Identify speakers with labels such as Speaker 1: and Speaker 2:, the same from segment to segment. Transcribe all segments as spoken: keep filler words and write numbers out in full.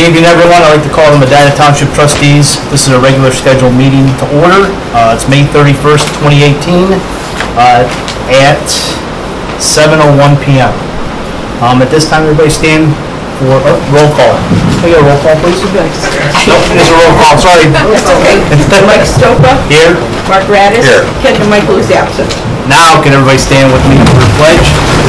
Speaker 1: Good evening, everyone. I'd like to call the Medina Township Trustees. This is a regular scheduled meeting to order. Uh, it's May thirty-first, twenty eighteen, uh, at seven oh one p m Um, at this time, everybody stand for oh, roll call. Can we get a roll call, please? Nope, there's a roll call. Sorry.
Speaker 2: That's okay. Mike Stopa.
Speaker 1: Here.
Speaker 2: Mark Radis.
Speaker 1: Here.
Speaker 2: Ken Michael is absent.
Speaker 1: Now, can everybody stand with me for the pledge?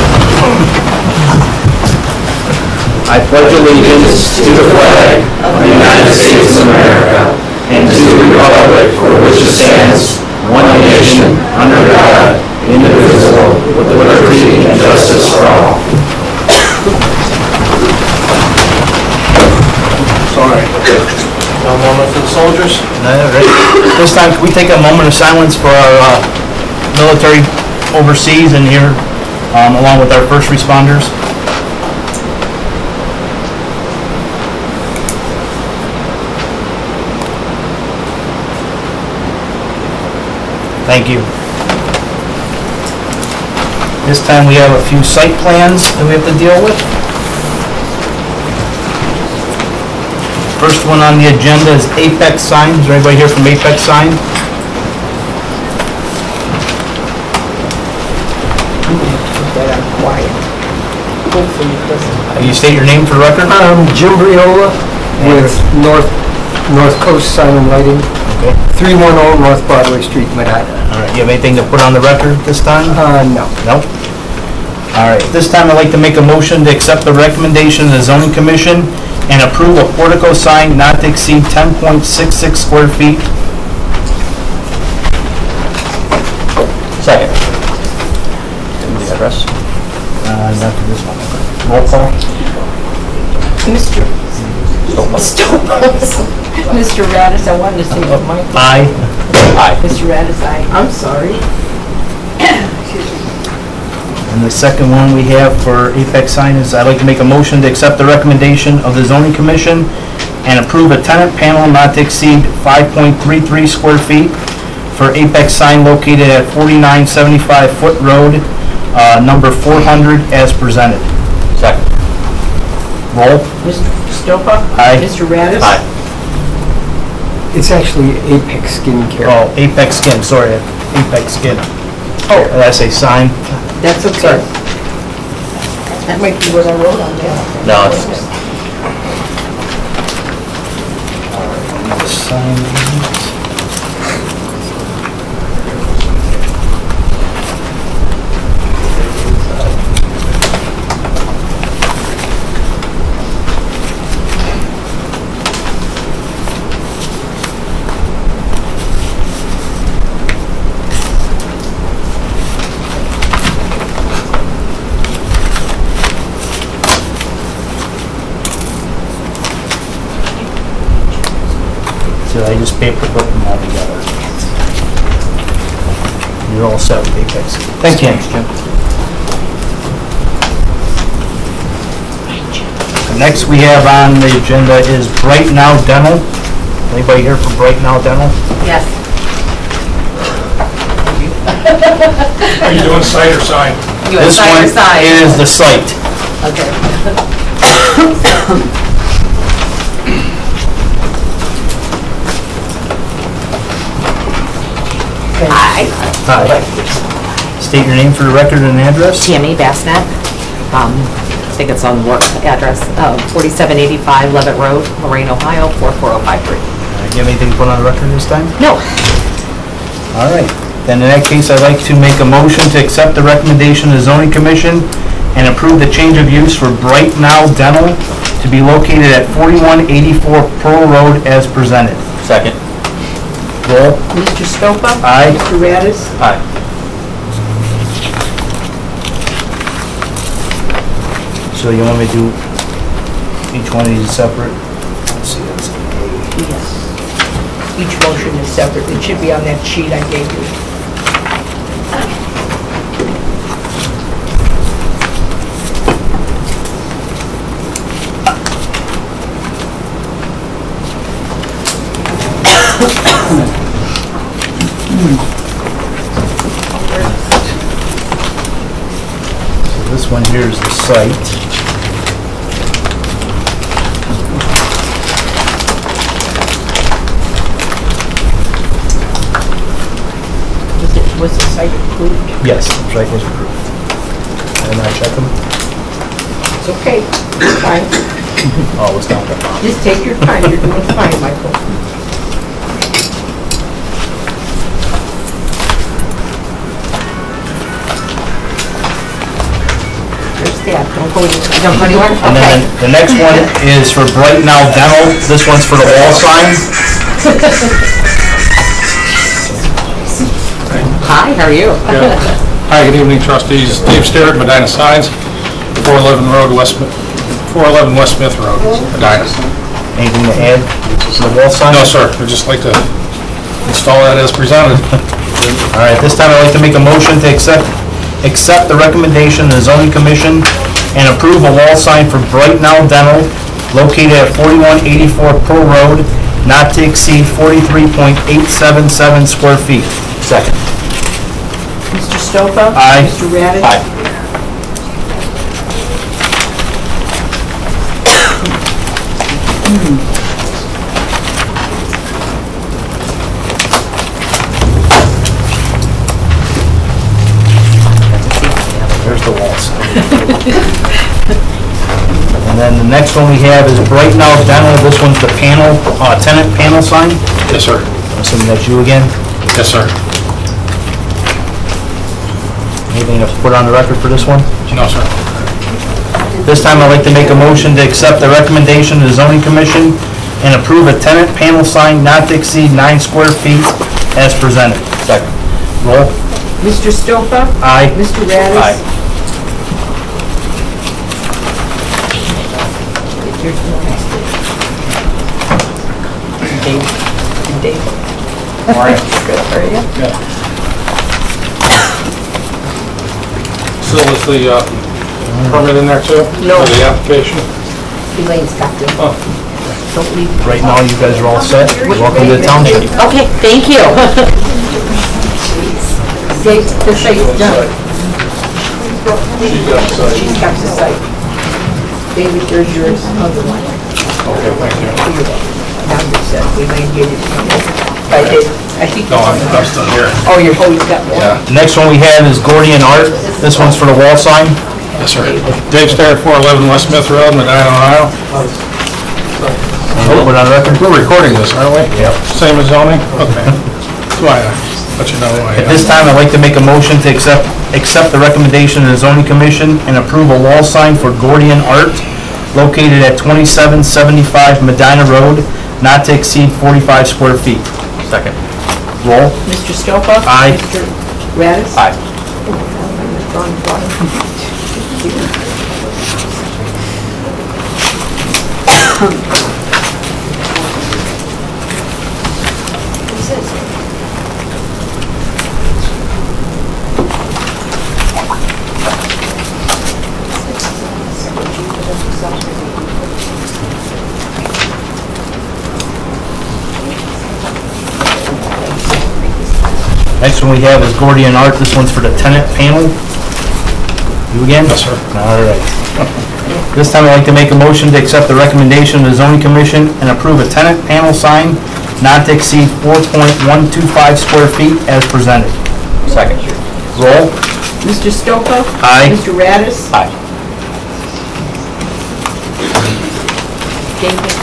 Speaker 1: I pledge allegiance to the flag of the United States of America and to the republic for which it stands, one nation, under God, indivisible, with liberty and justice for all. Sorry. No moment for the soldiers? No, right. This time, can we take a moment of silence for our uh, military overseas and here, um, along with our first responders? Thank you. This time we have a few site plans that we have to deal with. First one on the agenda is Apex Sign. Is there anybody here from Apex Sign? Uh, you state your name for the record?
Speaker 3: Um, Jim Briola with North North Coast Sign and Lighting.
Speaker 1: Okay.
Speaker 3: three one zero North Broadway Street, Medina.
Speaker 1: All right. You have anything to put on the record this time?
Speaker 3: Uh, no.
Speaker 1: No? All right. This time I'd like to make a motion to accept the recommendation of the Zoning Commission and approve a portico sign not to exceed ten point six six square feet. Second. The address? Uh, not for this one. Roll call.
Speaker 2: Mister Stopa. Mister Radis, I wanted to say to Mike.
Speaker 1: Aye. Aye.
Speaker 2: Mister Radis, aye. I'm sorry.
Speaker 1: And the second one we have for Apex Sign is I'd like to make a motion to accept the recommendation of the Zoning Commission and approve a tenant panel not to exceed five point three three square feet for Apex Sign located at forty-nine seventy-five Foot Road, uh, number four hundred, as presented. Second. Roll.
Speaker 2: Mister Stopa.
Speaker 1: Aye.
Speaker 2: Mister Radis.
Speaker 1: Aye.
Speaker 3: It's actually Apex Skincare.
Speaker 1: Oh, Apex Skin, sorry, Apex Skin. Oh, did I say sign?
Speaker 2: That's okay. That might be what I wrote on there.
Speaker 1: No, it's... Alright, sign. So I just paperclip them all together. You're all set with Apex. Thank you. Jim. Next we have on the agenda is Bright Now Dental. Anybody here from Bright Now Dental?
Speaker 2: Yes.
Speaker 4: Are you doing site or sign?
Speaker 2: You want
Speaker 1: This
Speaker 2: side
Speaker 1: one
Speaker 2: or side?
Speaker 1: is the site.
Speaker 2: Okay. Hi.
Speaker 1: Hi. State your name for the record and address.
Speaker 5: Tammy Bassnet. Um, I think it's on work address, uh, forty-seven eighty-five Levitt Road, Lorraine, Ohio, four four zero five three.
Speaker 1: Uh, do you have anything to put on the record this time?
Speaker 5: No.
Speaker 1: All right. Then in that case, I'd like to make a motion to accept the recommendation of the Zoning Commission and approve the change of use for Bright Now Dental to be located at forty-one eighty-four Pearl Road as presented. Second. Roll.
Speaker 2: Mister Stopa.
Speaker 1: Aye.
Speaker 2: Mister Radis.
Speaker 1: Aye. So you want me to do each one of these separate? Let's see, that's A.
Speaker 2: Yes. Each motion is separate. It should be on that sheet I gave you.
Speaker 1: So this one here is the site.
Speaker 2: Was the site approved?
Speaker 1: Yes, the site was approved. And I check them.
Speaker 2: It's okay. It's fine.
Speaker 1: Oh, it was down at the bottom.
Speaker 2: Just take your time. You're doing fine, Michael. There's that. Don't go, don't go anywhere.
Speaker 1: And then
Speaker 2: Okay.
Speaker 1: the next one is for Bright Now Dental. This one's for the wall sign.
Speaker 5: Hi, how are you?
Speaker 4: Yeah. Hi, good evening, trustees. Dave Sterrett, Medina Signs, four eleven Road, West, four eleven West Smith Road, Medina.
Speaker 1: Anything to add to the wall sign?
Speaker 4: No, sir, I'd just like to install that as presented.
Speaker 1: All right, this time I'd like to make a motion to accept, accept the recommendation of the zoning commission and approve a wall sign for Bright Now Dental located at forty-one eighty-four Pearl Road, not to exceed forty-three point eight seven seven square feet. Second.
Speaker 2: Mister Stopa?
Speaker 1: Aye.
Speaker 2: Mister Raddick?
Speaker 1: Aye. There's the walls. And then the next one we have is Bright Now Dental. This one's the panel, uh, tenant panel sign.
Speaker 4: Yes, sir.
Speaker 1: I'm assuming that's you again.
Speaker 4: Yes, sir.
Speaker 1: Anything to put on the record for this one?
Speaker 4: No, sir.
Speaker 1: This time I'd like to make a motion to accept the recommendation of the zoning commission and approve a tenant panel sign not to exceed nine square feet as presented. Second. Roll.
Speaker 2: Mister Stopa?
Speaker 1: Aye.
Speaker 2: Mister Raddick?
Speaker 1: Aye.
Speaker 2: Dave? Dave?
Speaker 1: All right.
Speaker 2: Good, are you?
Speaker 4: Still is the uh, permit in there too?
Speaker 2: No.
Speaker 4: For the application?
Speaker 2: Elaine's got them.
Speaker 4: Oh.
Speaker 2: Don't leave.
Speaker 1: Right now, you guys are all set. Welcome to the township.
Speaker 5: Okay, thank you.
Speaker 2: Dave, the site's done.
Speaker 4: She's got the site.
Speaker 2: She's got the site. David, there's yours. Other one.
Speaker 4: Okay, thank you.
Speaker 2: Now you said, Elaine gave it to me. I did, I think.
Speaker 4: No, I'm, I'm still here.
Speaker 2: Oh, you're, oh, you've got one.
Speaker 4: Yeah.
Speaker 1: The next one we have is Gordian Art. This one's for the wall sign.
Speaker 4: Yes, sir. Dave Sterrett, four eleven West Smith Road, Medina, Ohio.
Speaker 1: Put it on record.
Speaker 4: We're recording this, aren't we?
Speaker 1: Yep.
Speaker 4: Same as zoning? Okay. That's why I let you know why.
Speaker 1: At this time, I'd like to make a motion to accept, accept the recommendation of the zoning commission and approve a wall sign for Gordian Art located at twenty-seven seventy-five Medina Road, not to exceed forty-five square feet. Second. Roll.
Speaker 2: Mister Stopa?
Speaker 1: Aye.
Speaker 2: Mister Raddick?
Speaker 1: Aye. Next one we have is Gordian Art. This one's for the tenant panel. You again?
Speaker 4: Yes, sir.
Speaker 1: All right. This time I'd like to make a motion to accept the recommendation of the zoning commission and approve a tenant panel sign not to exceed four point one two five square feet as presented. Second. Roll.
Speaker 2: Mister Stopa?
Speaker 1: Aye.
Speaker 2: Mister Raddick?
Speaker 1: Aye.
Speaker 2: David?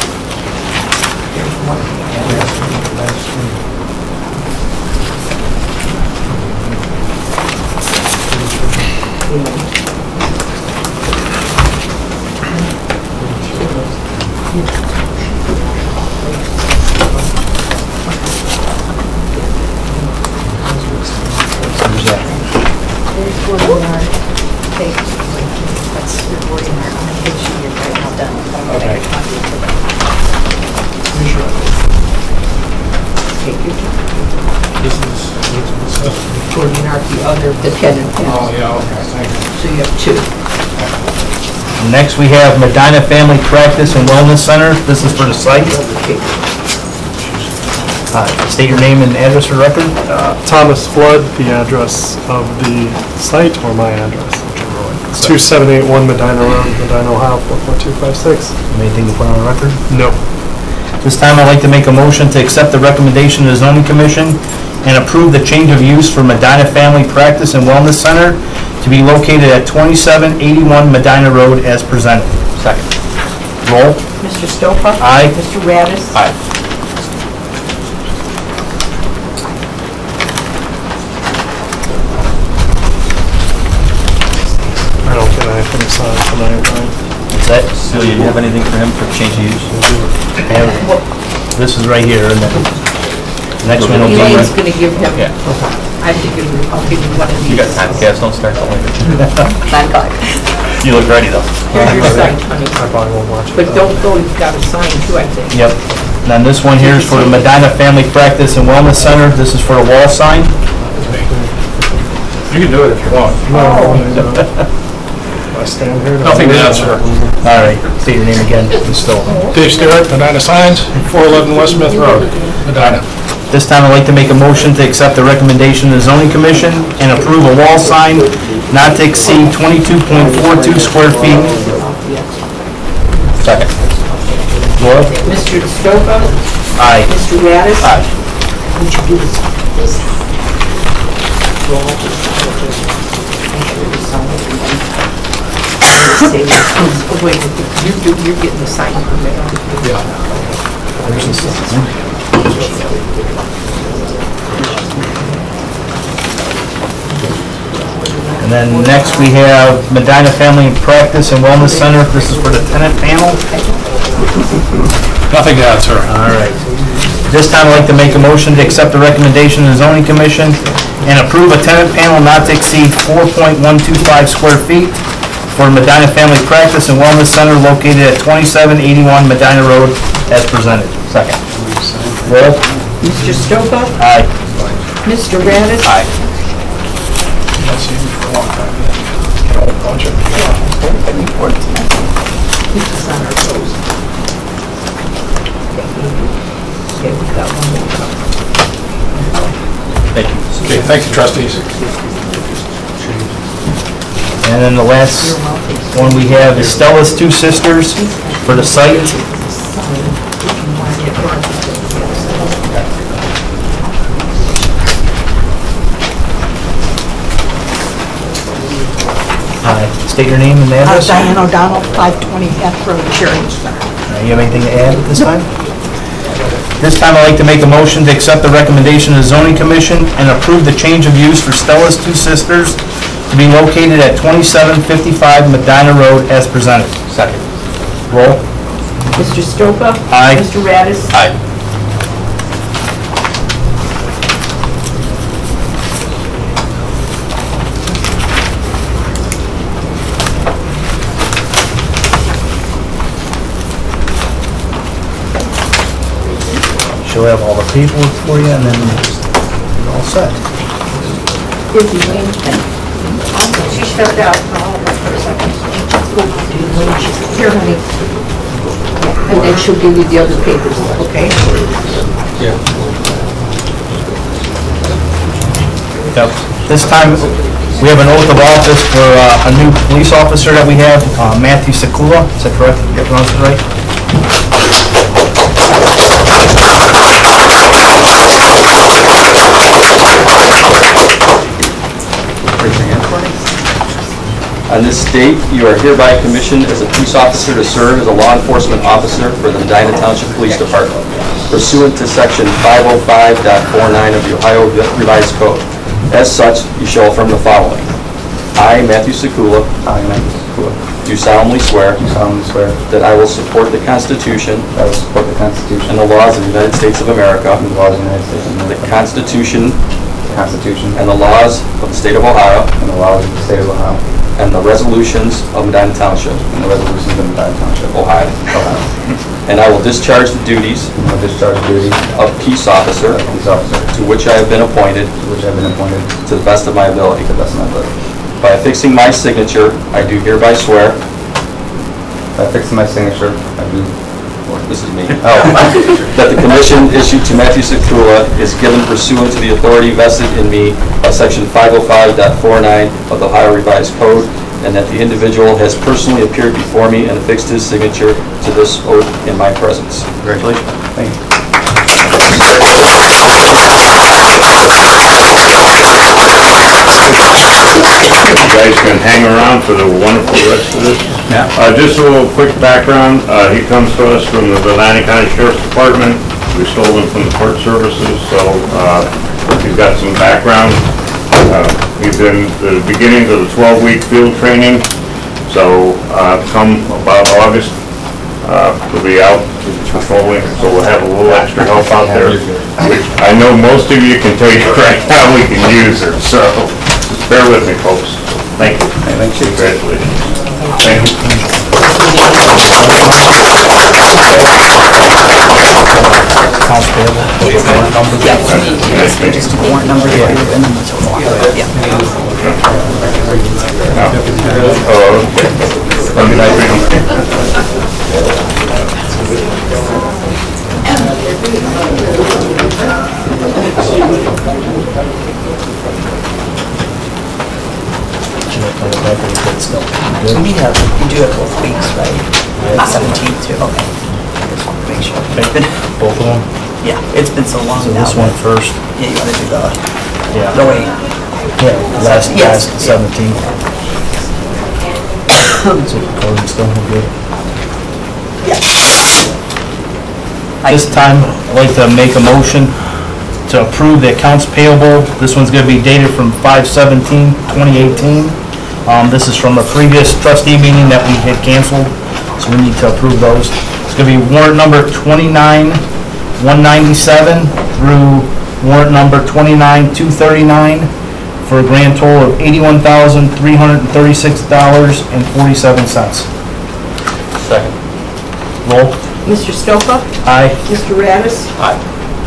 Speaker 1: Who's that?
Speaker 6: There's Gordian Art. They, that's the Gordian Art. I'm gonna get you your right now done.
Speaker 1: Okay.
Speaker 2: Take your time.
Speaker 4: This is, this is,
Speaker 2: Gordian Art, the other, the tenant
Speaker 4: oh,
Speaker 2: panel.
Speaker 4: yeah, okay, thank you.
Speaker 2: So you have two.
Speaker 1: Next we have Medina Family Practice and Wellness Center. This is for the site.
Speaker 2: Okay.
Speaker 1: Uh, State your name and address for record.
Speaker 7: Uh, Thomas Flood, the address of the site, or my address, whichever one. It's two seven eight one Medina Road, Medina, Ohio, four four two five six.
Speaker 1: Anything to put on the record?
Speaker 7: No.
Speaker 1: This time I'd like to make a motion to accept the recommendation of the zoning commission and approve the change of use for Medina Family Practice and Wellness Center to be located at twenty-seven eighty-one Medina Road as presented.
Speaker 2: Second.
Speaker 1: Roll.
Speaker 2: Mister Stopa?
Speaker 1: Aye.
Speaker 2: Mister Radis?
Speaker 1: Aye.
Speaker 7: I don't get anything signed tonight, right?
Speaker 1: That's it.
Speaker 8: Celia, do you have anything for him for change of use?
Speaker 1: And this is right here, and then the next one will be...
Speaker 2: Elaine's gonna give him,
Speaker 8: Yeah.
Speaker 2: I have to give him, I'll give him one of these.
Speaker 8: You got time, Cass, don't start till later.
Speaker 2: Nine o'clock.
Speaker 8: You look ready though.
Speaker 2: Here's your sign, honey.
Speaker 7: I probably won't watch it.
Speaker 2: But don't go, you've got to sign too, I think.
Speaker 1: Yep. And then this one here is for the Medina Family Practice and Wellness Center. This is for a wall sign.
Speaker 4: You can do it if you want.
Speaker 7: No, I stand here.
Speaker 4: Nothing to add, sir.
Speaker 1: All right, state your name again. Still.
Speaker 4: Dave Stewart, Medina Signs, four eleven West Smith Road, Medina.
Speaker 1: This time I'd like to make a motion to accept the recommendation of the zoning commission and approve a wall sign not to exceed twenty-two point four two square feet.
Speaker 8: Second.
Speaker 1: Laura?
Speaker 2: Mister Stopa?
Speaker 1: Aye.
Speaker 2: Mister Radis?
Speaker 1: Aye.
Speaker 2: Would you do this? This. Roll. Make sure you sign it. Say this. Oh, wait, you do, you're getting the sign permit.
Speaker 1: There's the sign. And then next we have Medina Family Practice and Wellness Center. This is for the tenant panel.
Speaker 4: Nothing to add, sir.
Speaker 1: All right. This time I'd like to make a motion to accept the recommendation of the zoning commission and approve a tenant panel not to exceed four point one two five square feet for Medina Family Practice and Wellness Center located at twenty-seven eighty-one Medina Road as presented. Second. Roll.
Speaker 2: Mister Stopa?
Speaker 1: Aye.
Speaker 2: Mister Radis?
Speaker 1: Aye.
Speaker 4: I've seen you for a long time. Get a whole bunch of them.
Speaker 2: This is on our toes. Okay, we've got one more.
Speaker 8: Thank you.
Speaker 4: Okay, thank you, trustees.
Speaker 1: And then the last one we have is Stella's Two Sisters for the site. Hi, state your name and
Speaker 9: Uh,
Speaker 1: address.
Speaker 9: Diane O'Donnell, five twenty F Road, Sheridan Center.
Speaker 1: Uh, You have anything to add at this time? This time I'd like to make a motion to accept the recommendation of the zoning commission and approve the change of use for Stella's Two Sisters to be located at twenty-seven fifty-five Medina Road as presented.
Speaker 8: Second.
Speaker 1: Roll.
Speaker 2: Mister Stopa?
Speaker 1: Aye.
Speaker 2: Mister Radis?
Speaker 8: Aye.
Speaker 1: She'll have all the paperwork for you, and then you're all set.
Speaker 2: If you ain't, she stepped out for a second. Here, honey. And then she'll give you the other papers, okay?
Speaker 1: Yep. This time, we have an oath of office for uh, a new police officer that we have, uh, Matthew Sekula. Is that correct? Did I pronounce it right?
Speaker 8: Raise your hand for me. On this date, you are hereby commissioned as a police officer to serve as a law enforcement officer for the Medina Township Police Department pursuant to section five oh five point four nine of the Ohio Revised Code. As such, you shall affirm the following. I, Matthew Sekula,
Speaker 10: I, Matthew Sekula,
Speaker 8: do solemnly swear
Speaker 10: do solemnly swear
Speaker 8: that I will support the Constitution
Speaker 10: that I will support the Constitution
Speaker 8: and the laws of the United States of America,
Speaker 10: and the laws of the United States of
Speaker 8: the
Speaker 10: America,
Speaker 8: Constitution
Speaker 10: the Constitution
Speaker 8: and the laws of the State of Ohio,
Speaker 10: and the laws of the State of Ohio,
Speaker 8: and the resolutions of Medina Township,
Speaker 10: and the resolutions of Medina Township,
Speaker 8: Ohio.
Speaker 10: Ohio.
Speaker 8: And I will discharge the duties
Speaker 10: And I will discharge the duties
Speaker 8: of peace officer
Speaker 10: of police officer
Speaker 8: to which I have been appointed
Speaker 10: to which I have been appointed
Speaker 8: to the best of my ability.
Speaker 10: to the best of my ability.
Speaker 8: By affixing my signature, I do hereby swear,
Speaker 10: By fixing my signature, I do,
Speaker 8: this is me, oh, that the commission issued to Matthew Sekula is given pursuant to the authority vested in me by section five oh five point four nine of the Ohio Revised Code, and that the individual has personally appeared before me and affixed his signature to this oath in my presence. Congratulations.
Speaker 10: thank you.
Speaker 11: You guys can hang around for the wonderful rest of this.
Speaker 10: Yeah.
Speaker 11: Uh, just a little quick background, uh, he comes to us from the Medina County Sheriff's Department. We stole him from the court services, so, uh, he's got some background. Uh, he's in the beginning of the twelve-week field training, so, uh, come about August, uh, we'll be out patrolling, so we'll have a little extra help out there, which I know most of you can tell you right now we can use her, so just bear with me, folks. Thank you.
Speaker 10: Thank you.
Speaker 11: Congratulations. Thank you.
Speaker 1: Accounts payable.
Speaker 9: Just the warrant number for you and then the total. Yeah.
Speaker 11: Oh, okay.
Speaker 9: We have, you do have both weeks, right? seventeenth too, okay. Just want to make sure. It's been,
Speaker 1: Both of them?
Speaker 9: yeah, it's been so long
Speaker 1: So
Speaker 9: now.
Speaker 1: this one first.
Speaker 9: Yeah, you want to do the,
Speaker 1: Yeah.
Speaker 9: the wait.
Speaker 1: Yeah, last,
Speaker 9: Yes.
Speaker 1: last seventeenth. So recording still good.
Speaker 9: Yeah.
Speaker 1: This time, I'd like to make a motion to approve the accounts payable. This one's gonna be dated from five seventeen twenty eighteen. Um, this is from a previous trustee meeting that we had canceled, so we need to approve those. It's gonna be warrant number twenty-nine one ninety-seven through warrant number twenty-nine two thirty-nine for a grand total of eighty-one thousand three hundred thirty-six dollars and forty-seven cents.
Speaker 8: Second.
Speaker 1: Roll.
Speaker 2: Mister Stopa?
Speaker 1: Aye.
Speaker 2: Mister Radis?
Speaker 8: Aye.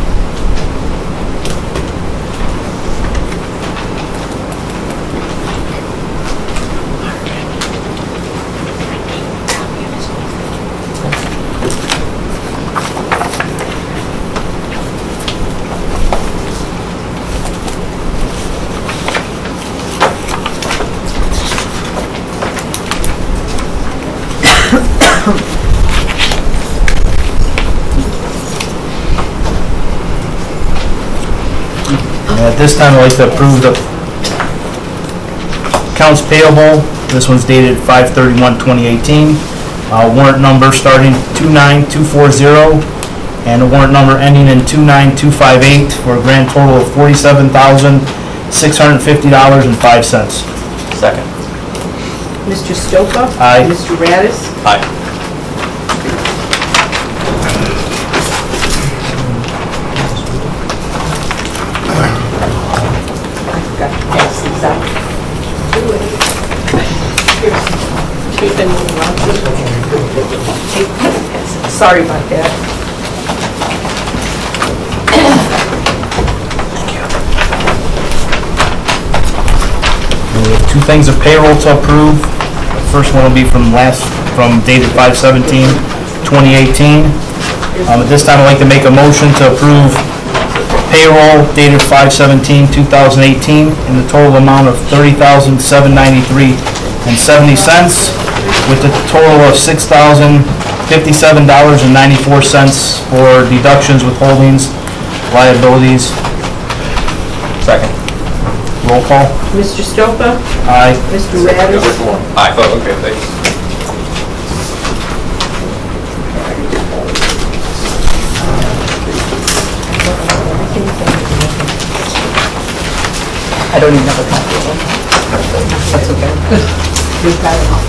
Speaker 1: And at this time, I'd like to approve the accounts payable. This one's dated five thirty-one twenty eighteen. Uh, warrant number starting two nine two four zero and a warrant number ending in two nine two five eight for a grand total of forty-seven thousand six hundred fifty dollars and five cents.
Speaker 8: Second.
Speaker 2: Mister Stopa?
Speaker 1: Aye.
Speaker 2: Mister Radis?
Speaker 8: Aye.
Speaker 2: I forgot to pass these out. Keep them around. Sorry about that.
Speaker 1: We have two things of payroll to approve. The first one will be from last, from dated five seventeen twenty eighteen. Um, at this time, I'd like to make a motion to approve payroll dated five seventeen two thousand eighteen in the total amount of thirty thousand seven hundred ninety-three and seventy cents with a total of six thousand fifty-seven dollars and ninety-four cents for deductions, withholdings, liabilities.
Speaker 8: Second.
Speaker 1: Roll call.
Speaker 2: Mister Stopa?
Speaker 1: Aye.
Speaker 2: Mister Radis?
Speaker 8: Aye. Oh, okay, thanks.
Speaker 9: I don't even have a copy of it. That's okay.
Speaker 2: You've got it.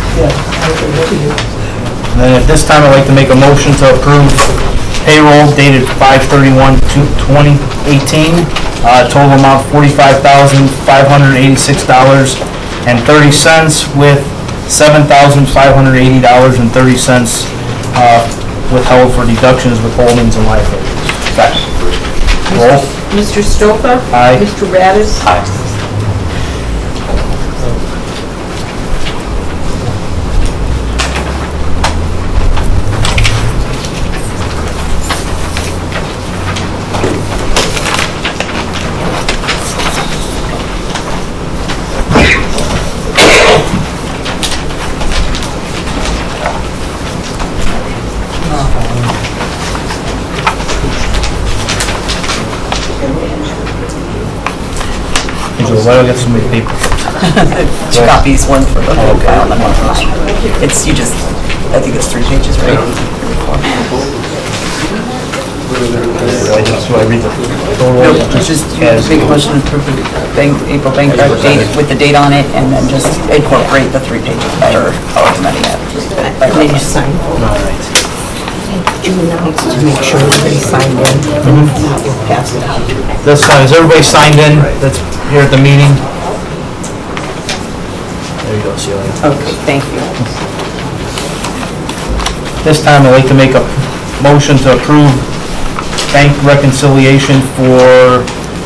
Speaker 1: And then at this time, I'd like to make a motion to approve payroll dated five thirty-one twenty eighteen, uh, total amount forty-five thousand five hundred eighty-six dollars and thirty cents with seven thousand five hundred eighty dollars and thirty cents uh, withheld for deductions, withholdings, and liabilities. Roll.
Speaker 2: Mister Stopa?
Speaker 1: Aye.
Speaker 2: Mister Radis?
Speaker 8: Aye.
Speaker 1: usual, why do I get so many people?
Speaker 9: Two copies, one for the whole file and then one for mine. It's, you just, I think it's three pages, right?
Speaker 1: I just, do I read the total?
Speaker 9: No, just make a motion to approve the bank, April bank card date with the date on it, and then just incorporate the three pages by her, however many that.
Speaker 2: And then you sign.
Speaker 1: All right.
Speaker 2: You announce to make sure everybody signed in. If not, we'll pass it out.
Speaker 1: This time, is everybody signed in that's here at the meeting? There you go, Celia.
Speaker 2: Okay, thank you.
Speaker 1: This time, I'd like to make a motion to approve bank reconciliation for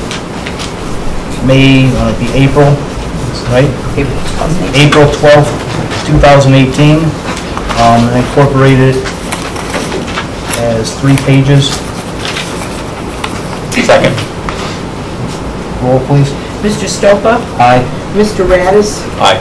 Speaker 1: May, uh, it'd be April, right? April twelfth, two thousand eighteen. Um, and incorporate it as three pages.
Speaker 8: Second.
Speaker 1: Roll, please.
Speaker 2: Mister Stopa?
Speaker 1: Aye.
Speaker 2: Mister Radis?
Speaker 8: Aye.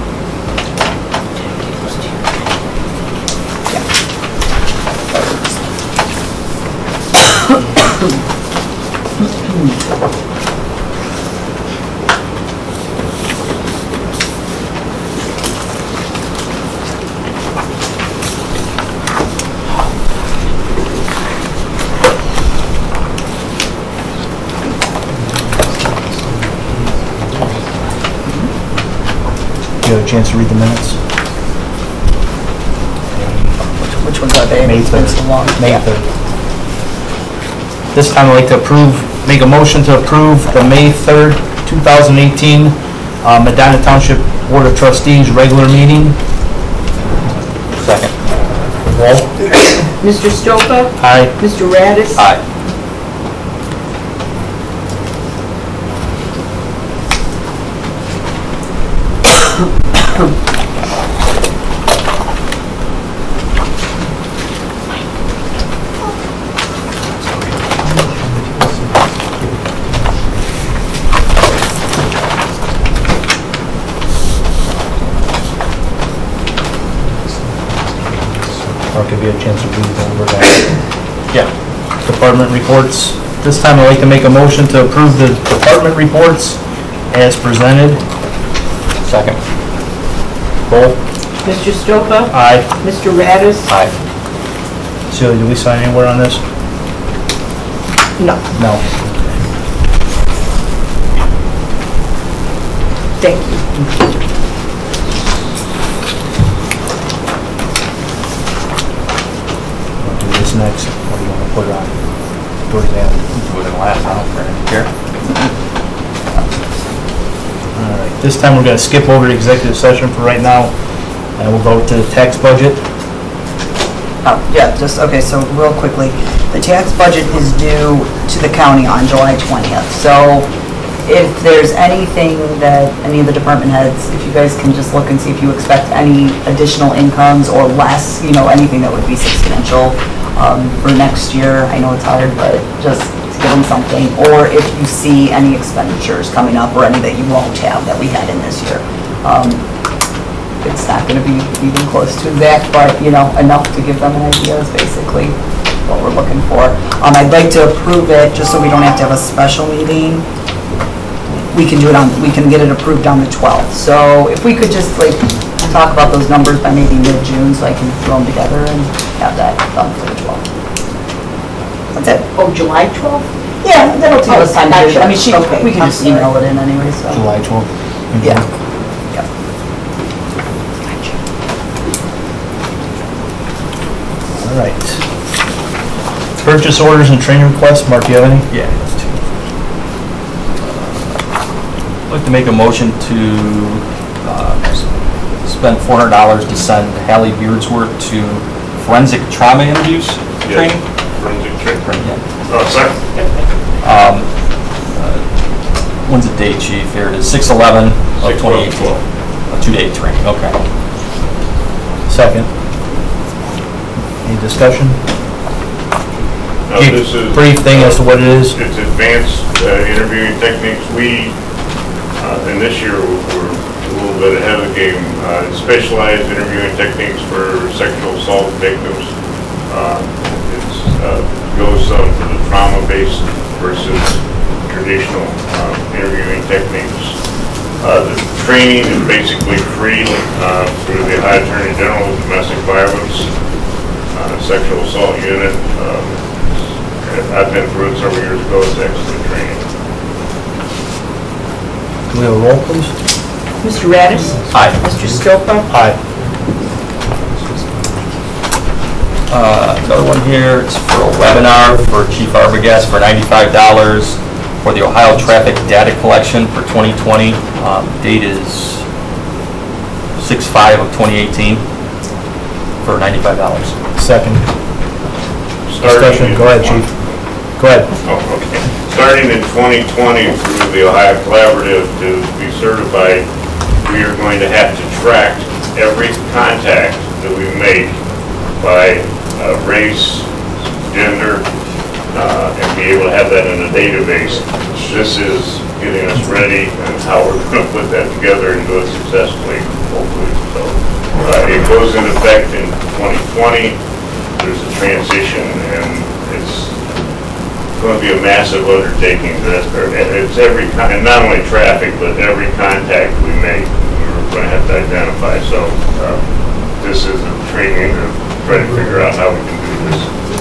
Speaker 1: Do you have a chance to read the minutes?
Speaker 9: Which ones are they?
Speaker 1: May
Speaker 9: It's been
Speaker 1: third.
Speaker 9: so long.
Speaker 1: May
Speaker 9: Yeah.
Speaker 1: third. This time, I'd like to approve, make a motion to approve the May third, two thousand eighteen uh, Medina Township Board of Trustees regular meeting.
Speaker 8: Second.
Speaker 1: Roll.
Speaker 2: Mister Stopa?
Speaker 1: Aye.
Speaker 2: Mister Radis?
Speaker 8: Aye.
Speaker 1: Or give you a chance to read over that.
Speaker 8: Yeah.
Speaker 1: Department reports. This time, I'd like to make a motion to approve the department reports as presented.
Speaker 8: Second.
Speaker 1: Roll.
Speaker 2: Mister Stopa?
Speaker 1: Aye.
Speaker 2: Mister Radis?
Speaker 8: Aye.
Speaker 1: Celia, do we sign anywhere on this?
Speaker 2: No,
Speaker 1: No.
Speaker 2: thank you.
Speaker 1: We'll do this next, or do you want to put it on towards the end?
Speaker 8: Do it in last, I don't care.
Speaker 1: All right, this time we're going to skip over the executive session for right now, and we'll go to the tax budget.
Speaker 9: Oh, yeah, just, okay, so real quickly, the tax budget is due to the county on July twentieth. So if there's anything that any of the department heads, if you guys can just look and see if you expect any additional incomes or less, you know, anything that would be substantial um, for next year. I know it's hard, but just to give them something. Or if you see any expenditures coming up or any that you won't have that we had in this year. Um, It's not going to be even close to exact, but, you know, enough to give them an idea is basically what we're looking for. Um, I'd like to approve it, just so we don't have to have a special meeting. We can do it on, we can get it approved on the twelfth. So if we could just, like, talk about those numbers by maybe mid-June, so I can throw them together and have that done for the twelfth. That's it.
Speaker 2: Oh, July twelfth?
Speaker 9: Yeah, that'll take us time to do it. I mean, she,
Speaker 2: Okay,
Speaker 9: we can
Speaker 2: I'm
Speaker 9: just
Speaker 2: sorry.
Speaker 9: email it in anyway, so.
Speaker 1: July twelfth.
Speaker 9: Yeah. Yeah.
Speaker 1: All right. Purchase orders and training requests. Mark, do you have any?
Speaker 8: Yeah, that's two. I'd like to make a motion to uh, s- spend four hundred dollars to send Hallie Beardsworth to forensic trauma interviews training.
Speaker 11: Forensic check.
Speaker 8: Yeah.
Speaker 11: Uh, second.
Speaker 8: Um, uh, When's the date, chief? Here it is, six eleven of
Speaker 11: Six,
Speaker 8: twenty
Speaker 11: twelve,
Speaker 8: eighteen. A two-day training, okay.
Speaker 1: Second. Any discussion?
Speaker 11: Now,
Speaker 1: Keep
Speaker 11: this is.
Speaker 1: brief thing as to what it is.
Speaker 11: It's advanced uh, interviewing techniques. We, uh, and this year, we're a little bit ahead of the game. Uh, Specialized interviewing techniques for sexual assault victims. Uh, It's, uh, goes um, for the trauma-based versus traditional uh, interviewing techniques. Uh, The training is basically free uh, through the Ohio Attorney General Domestic Violence uh, Sexual Assault Unit. Um, I've been through it several years ago. It's excellent training.
Speaker 1: Can we have a roll, please?
Speaker 2: Mister Radis?
Speaker 8: Aye.
Speaker 2: Mister Stopa?
Speaker 1: Aye.
Speaker 8: Uh, Another one here, it's for a webinar for Chief Arbogast for ninety-five dollars for the Ohio Traffic Data Collection for twenty twenty. Um, Date is six five of twenty eighteen for ninety-five dollars.
Speaker 1: Second.
Speaker 11: Starting
Speaker 1: Discussion,
Speaker 11: in
Speaker 1: go ahead,
Speaker 11: twenty
Speaker 1: Chief. Go ahead.
Speaker 11: Oh, okay. Starting in twenty twenty through the Ohio Collaborative to be certified, we are going to have to track every contact that we make by uh, race, gender, uh, and be able to have that in a database. This is getting us ready and how we're going to put that together and do it successfully, hopefully. So uh, it goes into effect in twenty twenty. There's a transition, and it's going to be a massive undertaking. That's, it's every kind, not only traffic, but every contact we make, we're going to have to identify. So uh, this is a training to try to figure out how we can do this.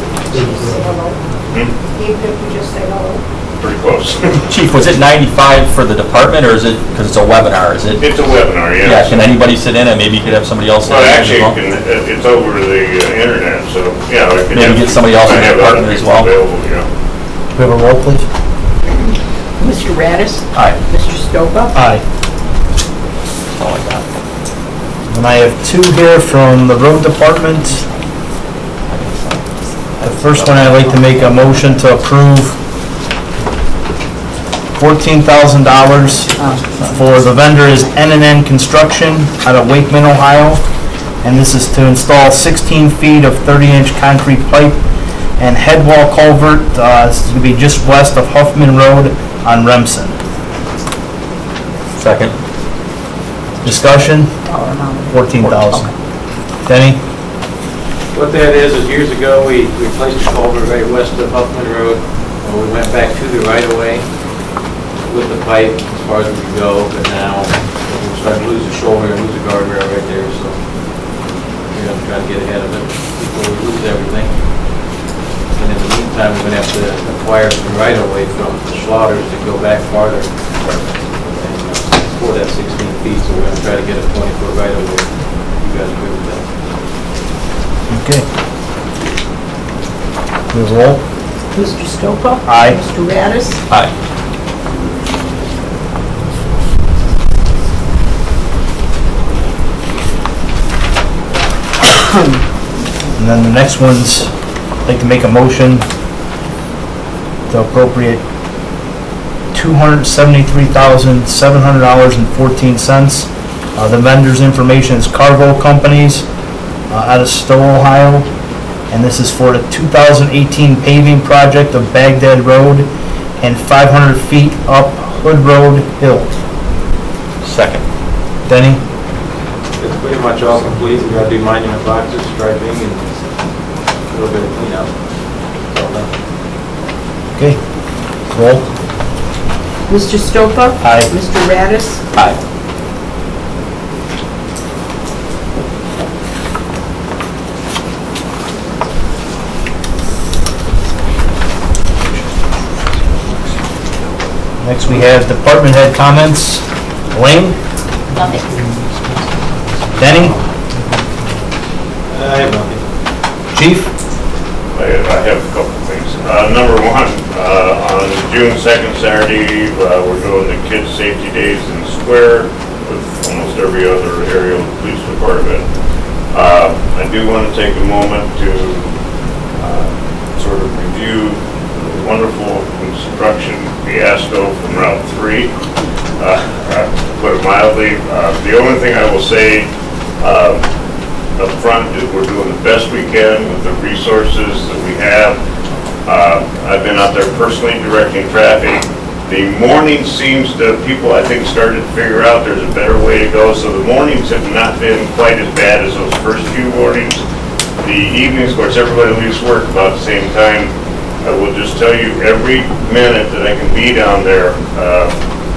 Speaker 11: Hmm?
Speaker 6: Even if we just say hello.
Speaker 11: Pretty close.
Speaker 8: Chief, was it ninety-five for the department, or is it, because it's a webinar, is it?
Speaker 11: It's a webinar, yes.
Speaker 8: Yeah, can anybody sit in and maybe you could have somebody else sit
Speaker 11: Well,
Speaker 8: in as
Speaker 11: actually,
Speaker 8: well?
Speaker 11: it can, it's over the uh, internet, so, yeah. I could
Speaker 8: Maybe
Speaker 11: have-
Speaker 8: get somebody else in
Speaker 11: I
Speaker 8: the
Speaker 11: have other
Speaker 8: department as
Speaker 11: people
Speaker 8: well.
Speaker 11: Available, yeah.
Speaker 1: We have a roll, please?
Speaker 2: Mister Radis?
Speaker 8: Aye.
Speaker 2: Mister Stopa?
Speaker 1: Aye.
Speaker 8: That's all I got.
Speaker 1: And I have two here from the road department. The first one, I'd like to make a motion to approve fourteen thousand dollars for the vendor is N and N Construction out of Wakeman, Ohio. And this is to install sixteen feet of thirty inch concrete pipe and head wall culvert. Uh, This is going to be just west of Huffman Road on Remsen.
Speaker 8: Second.
Speaker 1: Discussion?
Speaker 9: Dollar amount.
Speaker 1: fourteen thousand. Denny?
Speaker 12: What that is, is years ago, we replaced a culvert right west of Huffman Road, and we went back to the right-of-way with the pipe as far as we could go, but now we're starting to lose the shoulder and lose the guardrail right there, so we're gonna try to get ahead of it before we lose everything. And in the meantime, we're gonna have to acquire some right-of-way from the Schlatters to go back farther. And uh, for that sixteen feet, so we're gonna try to get a twenty foot right-of-way. You guys agree with that?
Speaker 1: Okay. We have a roll?
Speaker 2: Mister Stopa?
Speaker 1: Aye.
Speaker 2: Mister Radis?
Speaker 8: Aye.
Speaker 1: And then the next one's, I'd like to make a motion to appropriate two hundred seventy-three thousand, seven hundred dollars and fourteen cents. Uh, the vendor's information is Carvo Companies, uh, out of Stowe, Ohio. And this is for the two thousand eighteen paving project of Baghdad Road and five hundred feet up Hood Road Hill.
Speaker 8: Second.
Speaker 1: Denny?
Speaker 12: It's pretty much all complete. We gotta do monument boxes, striping, and a little bit of cleanup. It's all done.
Speaker 1: Okay. Roll?
Speaker 2: Mister Stopa?
Speaker 1: Aye.
Speaker 2: Mister Radis?
Speaker 8: Aye.
Speaker 1: Next we have department head comments. Wayne?
Speaker 6: Nothing.
Speaker 1: Denny?
Speaker 12: I have nothing.
Speaker 1: Chief?
Speaker 11: I I have a couple of things. Uh, Number one, uh, on June second, Saturday, uh, we're doing the Kids Safety Days in the Square with almost every other area of the police department. Uh, I do want to take a moment to uh, sort of review the wonderful construction fiasco from Route three, uh, to put it mildly. Uh, The only thing I will say uh, up front is we're doing the best we can with the resources that we have. Uh, I've been out there personally directing traffic. The morning seems to, people I think started to figure out there's a better way to go, so the mornings have not been quite as bad as those first few mornings. The evenings, of course, everybody leaves work about the same time. I will just tell you, every minute that I can be down there, uh,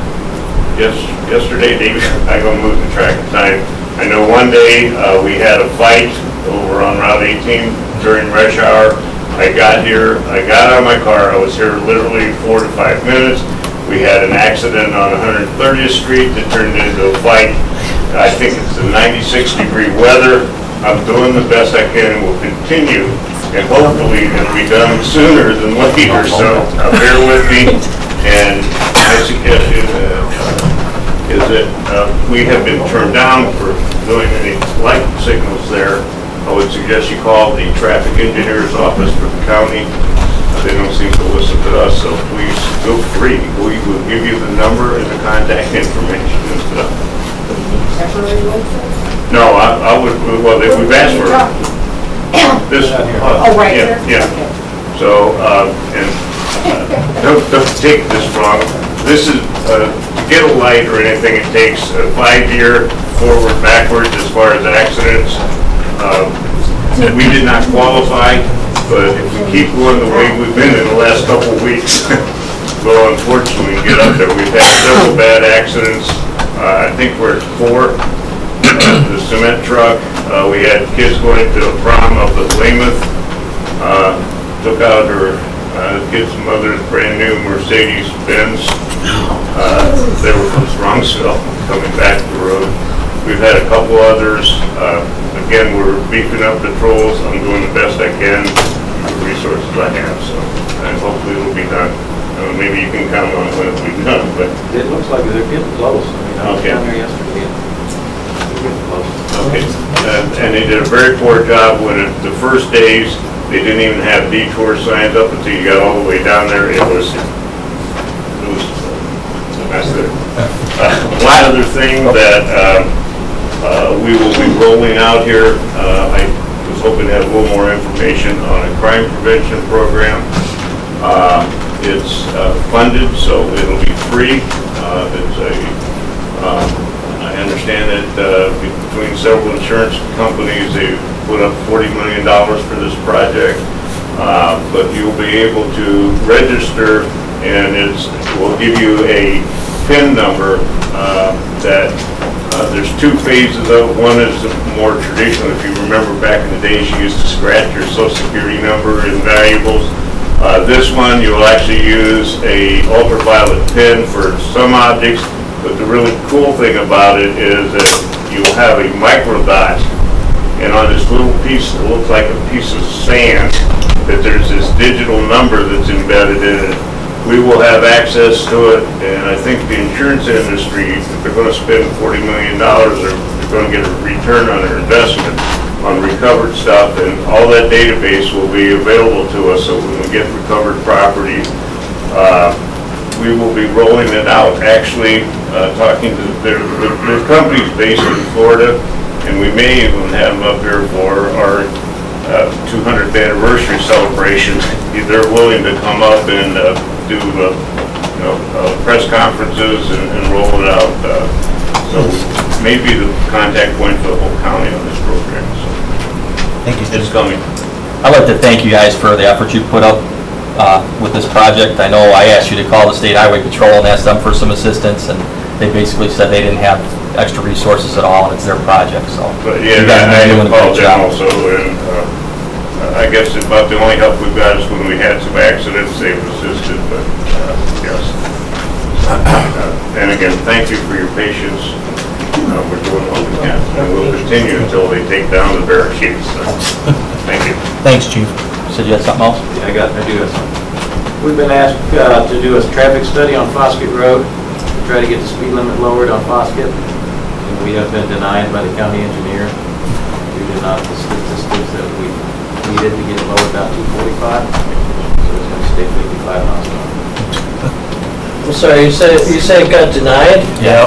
Speaker 11: yes, yesterday, David, I go move the track of time. I know one day, uh, we had a fight over on Route eighteen during rush hour. I got here, I got out of my car, I was here literally four to five minutes. We had an accident on one hundred thirtieth Street that turned into a fight. I think it's the ninety-six degree weather. I'm doing the best I can and will continue, and hopefully it'll be done sooner than later, so uh, bear with me. And my suggestion uh, is that uh, we have been turned down for doing any light signals there. I would suggest you call the traffic engineer's office for the county. They don't seem to listen to us, so please feel free. We will give you the number and the contact information and stuff.
Speaker 2: Temporary license?
Speaker 11: No, I, I would, well, they- we've asked for this. uh,
Speaker 2: Oh, right
Speaker 11: yeah,
Speaker 2: here?
Speaker 11: Yeah. So, uh, and uh, don't, don't take this wrong. This is, uh, to get a light or anything, it takes a five-year forward, backwards as far as accidents. Uh, We did not qualify, but if we keep going the way we've been in the last couple of weeks, we'll unfortunately get up there. We've had several bad accidents. Uh, I think we're at four. Uh, The cement truck, uh, we had kids going to the prom up at Weymouth, uh, took out her, uh, kid's mother's brand new Mercedes Benz. Uh, They were from Strongsville coming back the road. We've had a couple others. Uh, Again, we're beefing up patrols. I'm doing the best I can with the resources I have, so, and hopefully it'll be done. Uh, Maybe you can count on when it'll be done, but.
Speaker 12: It looks like they're getting close. I mean, I was
Speaker 11: Okay.
Speaker 12: down there yesterday. They're getting close.
Speaker 11: Okay, and and they did a very poor job when it, the first days, they didn't even have detour signs up until you got all the way down there. It was, it was a mess there. Uh, One other thing that um, uh, we will be rolling out here, uh, I was hoping to have a little more information on a crime prevention program. Uh, It's uh, funded, so it'll be free. Uh, It's a, um, I understand that uh, between several insurance companies, they put up forty million dollars for this project. Uh, But you'll be able to register, and it's, we'll give you a PIN number uh, that, uh, there's two phases of it. One is more traditional. If you remember back in the days, you used to scratch your social security number in valuables. Uh, This one, you'll actually use a ultraviolet pen for some objects, but the really cool thing about it is that you'll have a micro dot, and on this little piece that looks like a piece of sand, that there's this digital number that's embedded in it. We will have access to it, and I think the insurance industry, if they're going to spend forty million dollars, they're going to get a return on their investment on recovered stuff, and all that database will be available to us, so when we get recovered property, uh, we will be rolling it out. Actually, uh, talking to, their, their company's based in Florida, and we may even have them up here for our uh, two hundredth anniversary celebration. They're willing to come up and uh, do, uh, you know, uh, press conferences and, and roll it out. Uh, so maybe the contact point for the whole county on this program. So
Speaker 13: Thank you.
Speaker 11: it's coming.
Speaker 13: I'd like to thank you guys for the effort you put up uh, with this project. I know I asked you to call the State Highway Patrol and ask them for some assistance, and they basically said they didn't have extra resources at all, and it's their project, so.
Speaker 11: But yeah,
Speaker 13: you guys have
Speaker 11: I
Speaker 13: been doing a
Speaker 11: called
Speaker 13: great
Speaker 11: them
Speaker 13: job.
Speaker 11: also, and uh, I guess about the only help we've got is when we had some accidents, they've assisted, but uh, yes. Uh, And again, thank you for your patience. Uh, We're doing what we can, and we'll continue until they take down the barricades. So, thank you.
Speaker 13: Thanks, Chief. Said you had something else?
Speaker 12: Yeah, I got, I do have something. We've been asked uh, to do a traffic study on Foskett Road, to try to get the speed limit lowered on Foskett, and we have been denied by the county engineer due to not the statistics that we needed to get it lowered down to forty-five, so it's going to stay fifty-five miles an hour.
Speaker 14: I'm sorry, you said, you said it got denied?
Speaker 13: Yeah.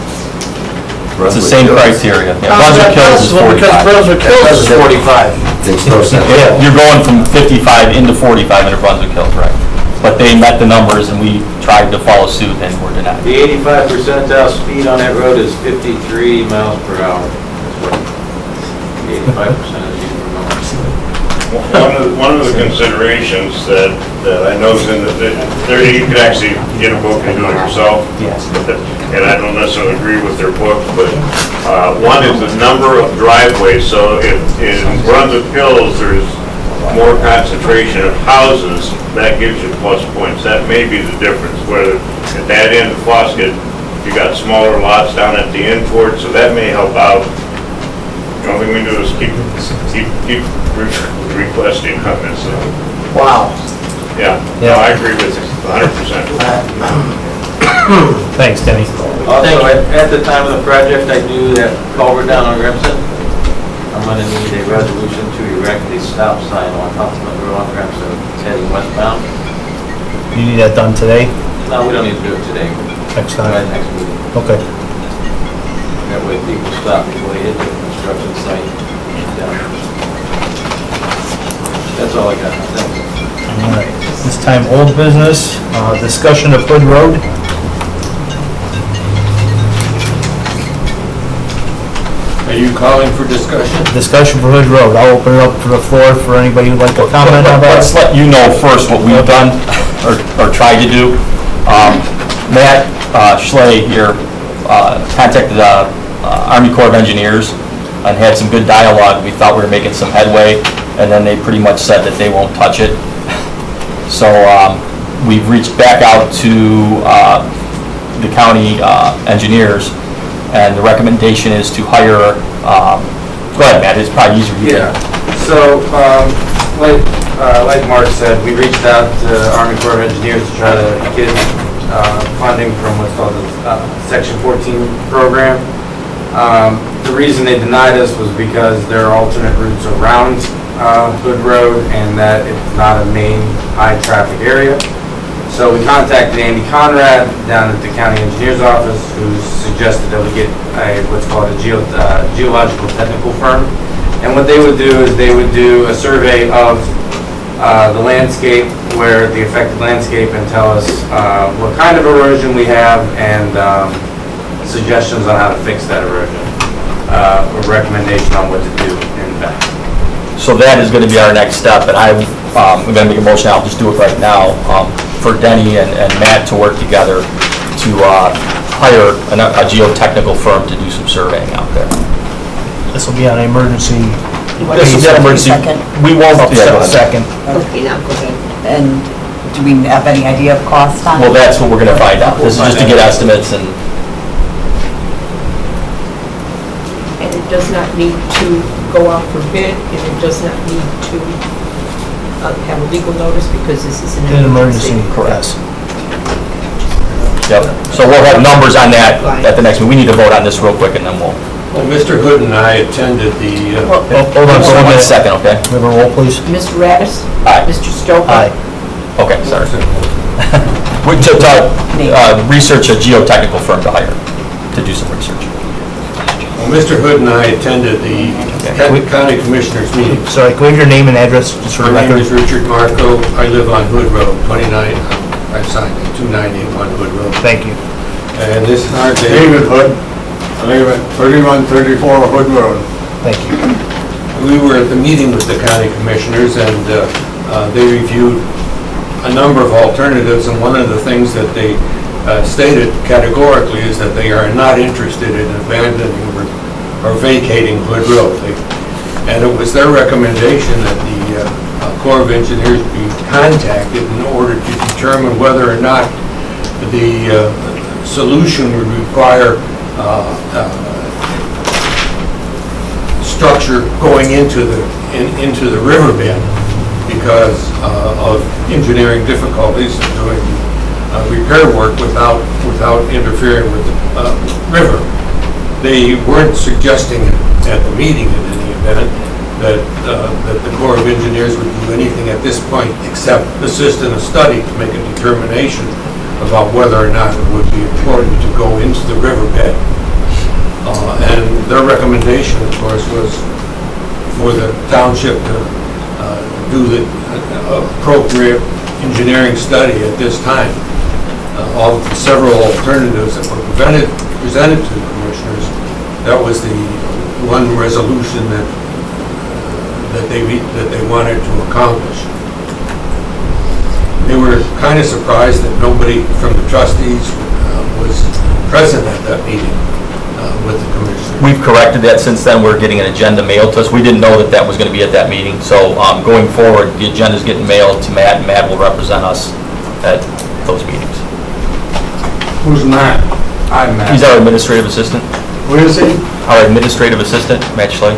Speaker 13: It's the same criteria. Yeah,
Speaker 14: How's
Speaker 13: Brunswick
Speaker 14: that
Speaker 13: Hills is
Speaker 14: possible? Because
Speaker 13: forty-five.
Speaker 14: Brunswick Hills is forty-five.
Speaker 13: Yeah, you're going from fifty-five into forty-five into Brunswick Hills, right? But they met the numbers, and we tried to follow suit, and were denied.
Speaker 12: The eighty-five percentile speed on that road is fifty-three miles per hour. That's what the eighty-five percent of you
Speaker 11: One of, the- one of the considerations that, that I know is in the, there, you could actually get a book and do it yourself.
Speaker 1: Yes.
Speaker 11: And I don't necessarily agree with their book, but uh, one is the number of driveways. So if in Brunswick Hills, there's more concentration of houses, that gives you plus points. That may be the difference, whether at that end of Fosket, you got smaller lots down at the end for it, so that may help out. The only thing we do is keep, keep, keep re- requesting on this. So.
Speaker 12: Wow.
Speaker 11: Yeah, no, I agree with you, one hundred percent.
Speaker 1: Thanks, Denny.
Speaker 12: Also, at, at the time of the project, I do that culvert down on Remsen. I'm gonna need a resolution to erect a stop sign on Huntsman Road on Remsen heading westbound.
Speaker 1: You need that done today?
Speaker 12: No, we don't need to do it today.
Speaker 1: Next time?
Speaker 12: Right, next meeting.
Speaker 1: Okay.
Speaker 12: That way people stop before they hit the construction site. Down. That's all I got. Thanks.
Speaker 1: All right. This time, old business, uh, discussion of Hood Road.
Speaker 3: Are you calling for discussion?
Speaker 1: Discussion for Hood Road. I'll open it up to the floor for anybody who'd like to comment on that.
Speaker 13: Let's let you know first what we've done, or, or tried to do. Um, Matt uh, Schley here uh, contacted the uh, Army Corps of Engineers and had some good dialogue. We thought we were making some headway, and then they pretty much said that they won't touch it. So um, we've reached back out to uh, the county uh, engineers, and the recommendation is to hire, um, go ahead, Matt, it's probably easier. You
Speaker 15: Yeah, so, um, like, uh, like Mark said, we reached out to Army Corps of Engineers to try to get, uh, funding from what's called the, uh, Section fourteen program. Um, the reason they denied us was because there are alternate routes around, uh, Hood Road, and that it's not a main high-traffic area. So we contacted Andy Conrad down at the county engineer's office, who suggested that we get a, what's called a geo, uh, geological technical firm. And what they would do is they would do a survey of uh, the landscape, where the affected landscape, and tell us uh, what kind of erosion we have, and um, suggestions on how to fix that erosion. Uh, a recommendation on what to do in fact.
Speaker 13: So that is going to be our next step, and I, um, I'm going to make a motion, I'll just do it right now, um, for Denny and, and Matt to work together to uh, hire an, a geotechnical firm to do some surveying out there.
Speaker 1: This will be on emergency.
Speaker 13: This is an emergency.
Speaker 9: Second.
Speaker 13: We won't, yeah, go ahead.
Speaker 1: Second.
Speaker 9: Okay, now go ahead. And do we have any idea of cost on it?
Speaker 13: Well, that's what we're going to find out. This is just to get estimates, and
Speaker 2: And it does not need to go out for bid, and it does not need to uh, have a legal notice, because this is an
Speaker 1: An
Speaker 2: emergency.
Speaker 1: emergency, correct.
Speaker 13: yep. So we'll have numbers on that at the next meeting. We need to vote on this real quick, and then we'll.
Speaker 3: Well, Mister Hood and I attended the, uh,
Speaker 1: Oh, Hold on for
Speaker 13: One
Speaker 1: one minute.
Speaker 13: second, okay?
Speaker 1: We have a roll, please.
Speaker 2: Mister Radis?
Speaker 13: Aye.
Speaker 2: Mister Stoker?
Speaker 1: Aye.
Speaker 13: Okay, sorry. We to, to uh, research a geotechnical firm to hire, to do some research.
Speaker 3: well, Mister Hood and I attended the
Speaker 1: Okay.
Speaker 3: county commissioners meeting.
Speaker 1: Sorry, can we have your name and address, just for the
Speaker 3: My name
Speaker 1: record?
Speaker 3: is Richard Marco. I live on Hood Road, twenty-nine, um, I signed it, two ninety-one Hood Road.
Speaker 1: Thank you.
Speaker 3: And this is our day.
Speaker 16: David Hood, I live at thirty-one thirty-four Hood Road.
Speaker 1: Thank you.
Speaker 3: We were at the meeting with the county commissioners, and uh, uh, they reviewed a number of alternatives, and one of the things that they uh, stated categorically is that they are not interested in abandoning or, or vacating Hood Road. They, and it was their recommendation that the uh, uh, Corps of Engineers be contacted in order to determine whether or not the uh, solution would require uh, uh, structure going into the in, into the riverbed because uh, of engineering difficulties in doing uh, repair work without without interfering with the uh, river. They weren't suggesting at the meeting in any event that uh, that the Corps of Engineers would do anything at this point except assist in a study to make a determination about whether or not it would be important to go into the riverbed. Uh, and their recommendation, of course, was for the township to uh, do the uh, appropriate engineering study at this time. Uh, all the several alternatives that were presented, presented to the commissioners, that was the one resolution that uh, that they that they wanted to accomplish. they were kind of surprised that nobody from the trustees uh, was present at that meeting uh, with the commissioner.
Speaker 13: We've corrected that since then. We're getting an agenda mailed to us. We didn't know that that was going to be at that meeting. So um, going forward, the agenda's getting mailed to Matt, and Matt will represent us at those meetings.
Speaker 16: Who's Matt? I'm Matt.
Speaker 13: He's our administrative assistant.
Speaker 16: Where is he?
Speaker 13: Our administrative assistant, Matt Schley.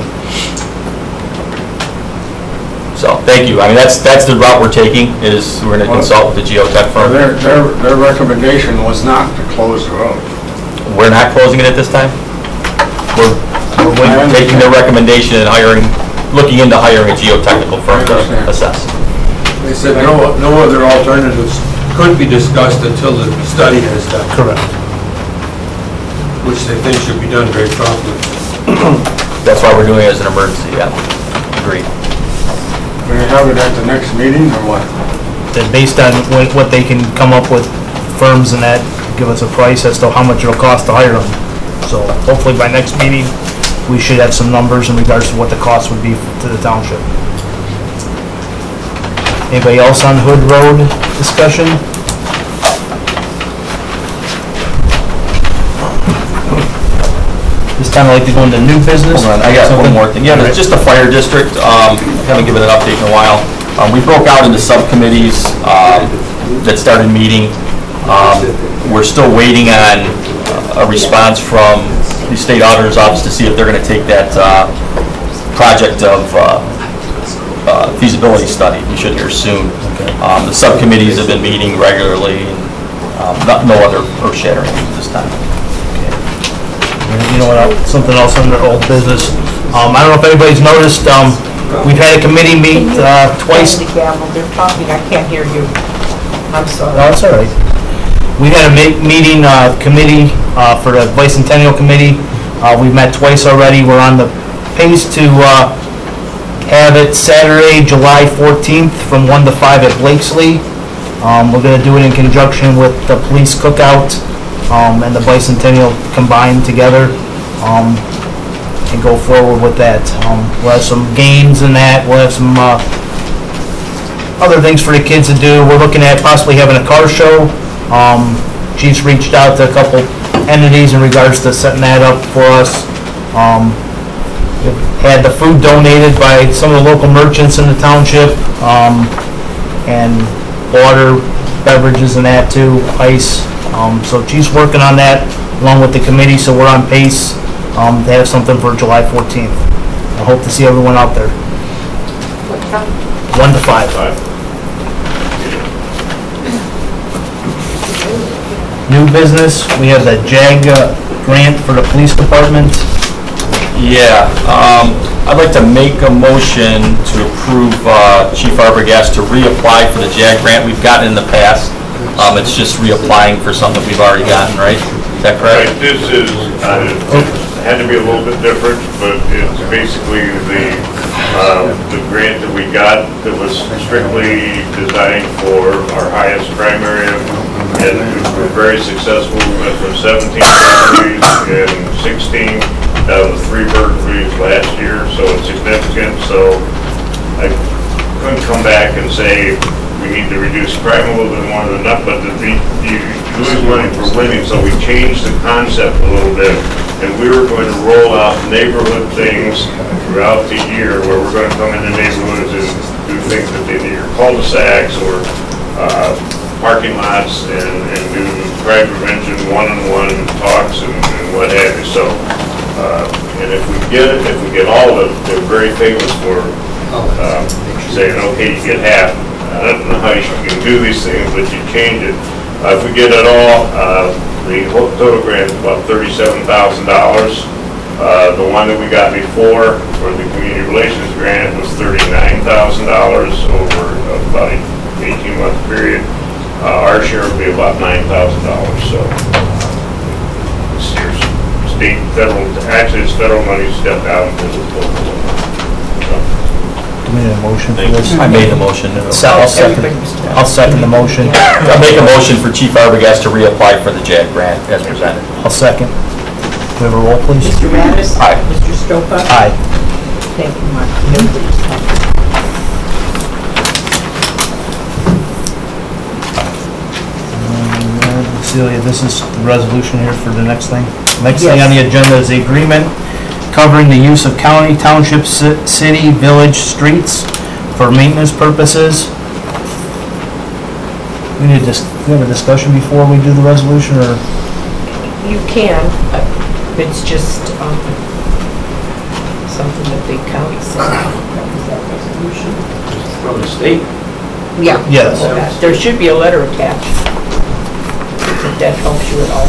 Speaker 13: So, thank you. I mean, that's that's the route we're taking, is we're going to consult with the geotech firm.
Speaker 16: Their, their, their recommendation was not to close the road.
Speaker 13: We're not closing it at this time. We're, we're waiting- taking their recommendation and hiring, looking into hiring a geotechnical firm to assess.
Speaker 3: They said no, no other alternatives could be discussed until the study is done.
Speaker 1: Correct.
Speaker 3: Which they think should be done very promptly.
Speaker 13: That's why we're doing it as an emergency, yeah. Agreed.
Speaker 16: Will you have it at the next meeting or what?
Speaker 1: That based on what, what they can come up with, firms and that, give us a price as to how much it'll cost to hire them. So hopefully by next meeting, we should have some numbers in regards to what the cost would be to the township. Anybody else on Hood Road discussion? This time I'd like to go into new business.
Speaker 13: Hold on, I got one
Speaker 1: Something?
Speaker 13: more thing. Yeah, there's just a fire district, um, haven't given an update in a while. Um, we broke out into subcommittees, um, that started meeting. Um, we're still waiting on a response from the state auditor's office to see if they're gonna take that, uh, project of, uh, uh, feasibility study. We should hear soon. Um, the subcommittees have been meeting regularly, and, um, not, no other earth-shattering news this time.
Speaker 1: You know what, else- something else under old business. Um, I don't know if anybody's noticed, um, we've had a committee meet, uh, twice.
Speaker 2: The gavel, they're talking, I can't hear you. I'm sorry.
Speaker 1: No, it's all right. We had a ma- meeting, uh, committee, uh, for the bicentennial committee. Uh, we've met twice already. We're on the pace to, uh, have it Saturday, July fourteenth, from one to five at Blakesley. Um, we're gonna do it in conjunction with the police cookout, um, and the bicentennial combined together, um, and go forward with that. Um, we'll have some games and that. We'll have some, uh, other things for the kids to do. We're looking at possibly having a car show. Um, Chief's reached out to a couple entities in regards to setting that up for us. Um, we've had the food donated by some of the local merchants in the township, um, and water, beverages and that too, ice. Um, so Chief's working on that along with the committee, so we're on pace, um, to have something for July fourteenth. I hope to see everyone out there.
Speaker 2: What time?
Speaker 1: One to five. New business, we have the JAG uh, grant for the police department.
Speaker 13: Yeah, um, I'd like to make a motion to approve, uh, Chief Arbogast to reapply for the JAG grant we've gotten in the past. Um, it's just reapplying for something we've already gotten, right? Is that correct?
Speaker 11: Right, this is, uh, it had to be a little bit different, but it's basically the, um, the grant that we got that was strictly designed for our highest crime area, and we were very successful. We went from seventeen burglaries and sixteen down to three burglaries last year, so it's significant. So I couldn't come back and say we need to reduce crime a little bit more than enough, but the, the, you lose money for winning, so we changed the concept a little bit, and we were going to roll out neighborhood things throughout the year, where we're going to come into neighborhoods and do things that they either cul-de-sacs or uh, parking lots, and, and do crime prevention one-on-one talks and, and what have you. So, uh, and if we get it, if we get all of it, they're very famous for uh, saying, okay, you get half. I don't know how you can do these things, but you change it. Uh, if we get it all, uh, the whole total grant is about thirty-seven thousand dollars. Uh, the one that we got before for the community relations grant was thirty-nine thousand dollars over about an eighteen month period. Uh, our share would be about nine thousand dollars. So uh, this year's state, federal, actually it's federal money stepped out into the local.
Speaker 1: Do we need a motion for this?
Speaker 13: I made the motion.
Speaker 1: Se- I'll second, I'll second the motion.
Speaker 13: I'll make a motion for Chief Arbogast to reapply for the JAG grant as presented.
Speaker 1: I'll second. Do we have a roll, please?
Speaker 2: Mister Mattis?
Speaker 13: Aye.
Speaker 2: Mister Stopa?
Speaker 1: Aye.
Speaker 2: Thank you, Mark.
Speaker 1: Celia, this is the resolution here for the next thing. Next thing on the agenda is the agreement covering the use of county, township, ci- city, village, streets for maintenance purposes. We need to dis- we have a discussion before we do the resolution, or?
Speaker 2: You can, but it's just, um, something that the county said. That was that resolution.
Speaker 12: From the state?
Speaker 2: Yeah.
Speaker 1: Yes.
Speaker 2: There should be a letter attached. If that helps you at all.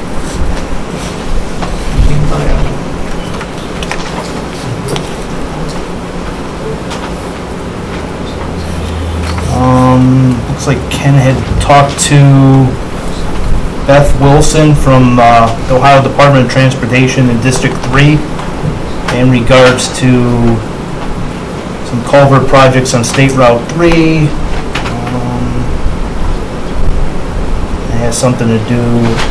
Speaker 1: Um, looks like Ken had talked to Beth Wilson from uh, the Ohio Department of Transportation in District three in regards to some culvert projects on State Route three. Um, It has something to do,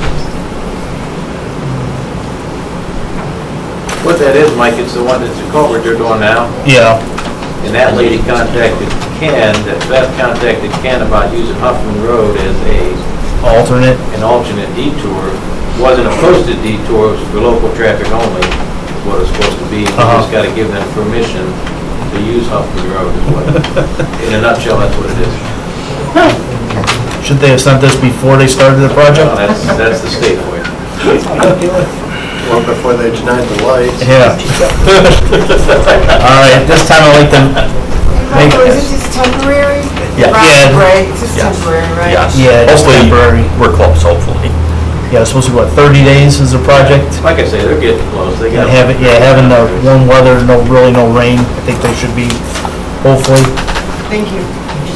Speaker 12: What that is, Mike, it's the one that's the culvert they're doing now.
Speaker 1: yeah,
Speaker 12: And that lady contacted Ken, that Beth contacted Ken about using Huffman Road as a,
Speaker 1: alternate.
Speaker 12: an alternate detour. Wasn't a posted detour, it was for local traffic only, is what it's supposed to be. You
Speaker 1: Uh-huh.
Speaker 12: just gotta give them permission to use Huffman Road is what, in a nutshell, that's what it is.
Speaker 1: Should they have sent this before they started the project?
Speaker 12: Well, That's, that's the state for you.
Speaker 16: Well, before they denied the lights.
Speaker 1: Yeah. All right, this time I'd like to make,
Speaker 6: Michael, is it just temporary?
Speaker 13: Yeah.
Speaker 1: Yeah.
Speaker 6: Right, it's just
Speaker 13: Yes.
Speaker 6: temporary, right?
Speaker 13: Yes.
Speaker 1: Yeah, it's
Speaker 13: Hopefully,
Speaker 1: temporary.
Speaker 13: we're close, hopefully.
Speaker 1: yeah, it's supposed to be, what, thirty days is the project?
Speaker 12: Like I say, they're getting close. They
Speaker 1: And
Speaker 12: got.
Speaker 1: have it, yeah, having the warm weather, no, really no rain, I think they should be, hopefully.
Speaker 6: Thank you.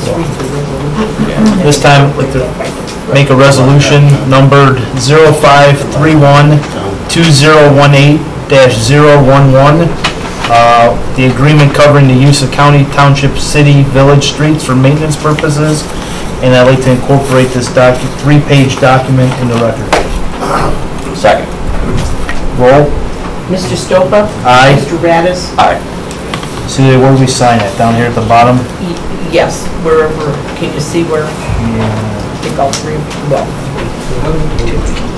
Speaker 1: This time, I'd like to make a resolution numbered zero five three one two zero one eight dash zero one one. Uh, the agreement covering the use of county, township, city, village streets for maintenance purposes. And I'd like to incorporate this docu, three-page document in the record.
Speaker 13: Second.
Speaker 1: Roll.
Speaker 2: Mister Stopa?
Speaker 1: Aye.
Speaker 2: Mister Radis?
Speaker 13: Aye.
Speaker 1: Celia, where do we sign it? Down here at the bottom?
Speaker 2: Y- Yes, wherever, can you see where?
Speaker 1: Yeah.
Speaker 2: I think all three, well, two.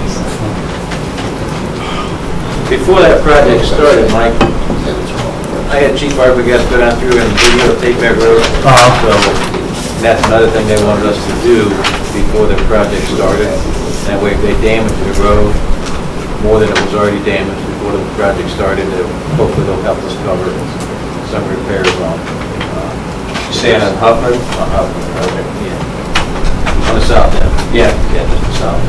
Speaker 12: Before that project started, Mike, I had Chief Arbogast go down through and videotape that road.
Speaker 1: Uh-huh.
Speaker 12: So that's another thing they wanted us to do before the project started. That way, if they damage the road more than it was already damaged before the project started, then hopefully they'll help us cover some repairs on. uh,
Speaker 15: You saying on Huffman?
Speaker 12: On Huffman, okay, yeah. On the south end. Yeah, yeah, just the south.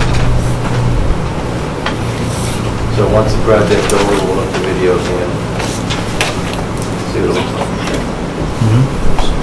Speaker 12: So once the project's over, we'll look the videos in. See what it looks like.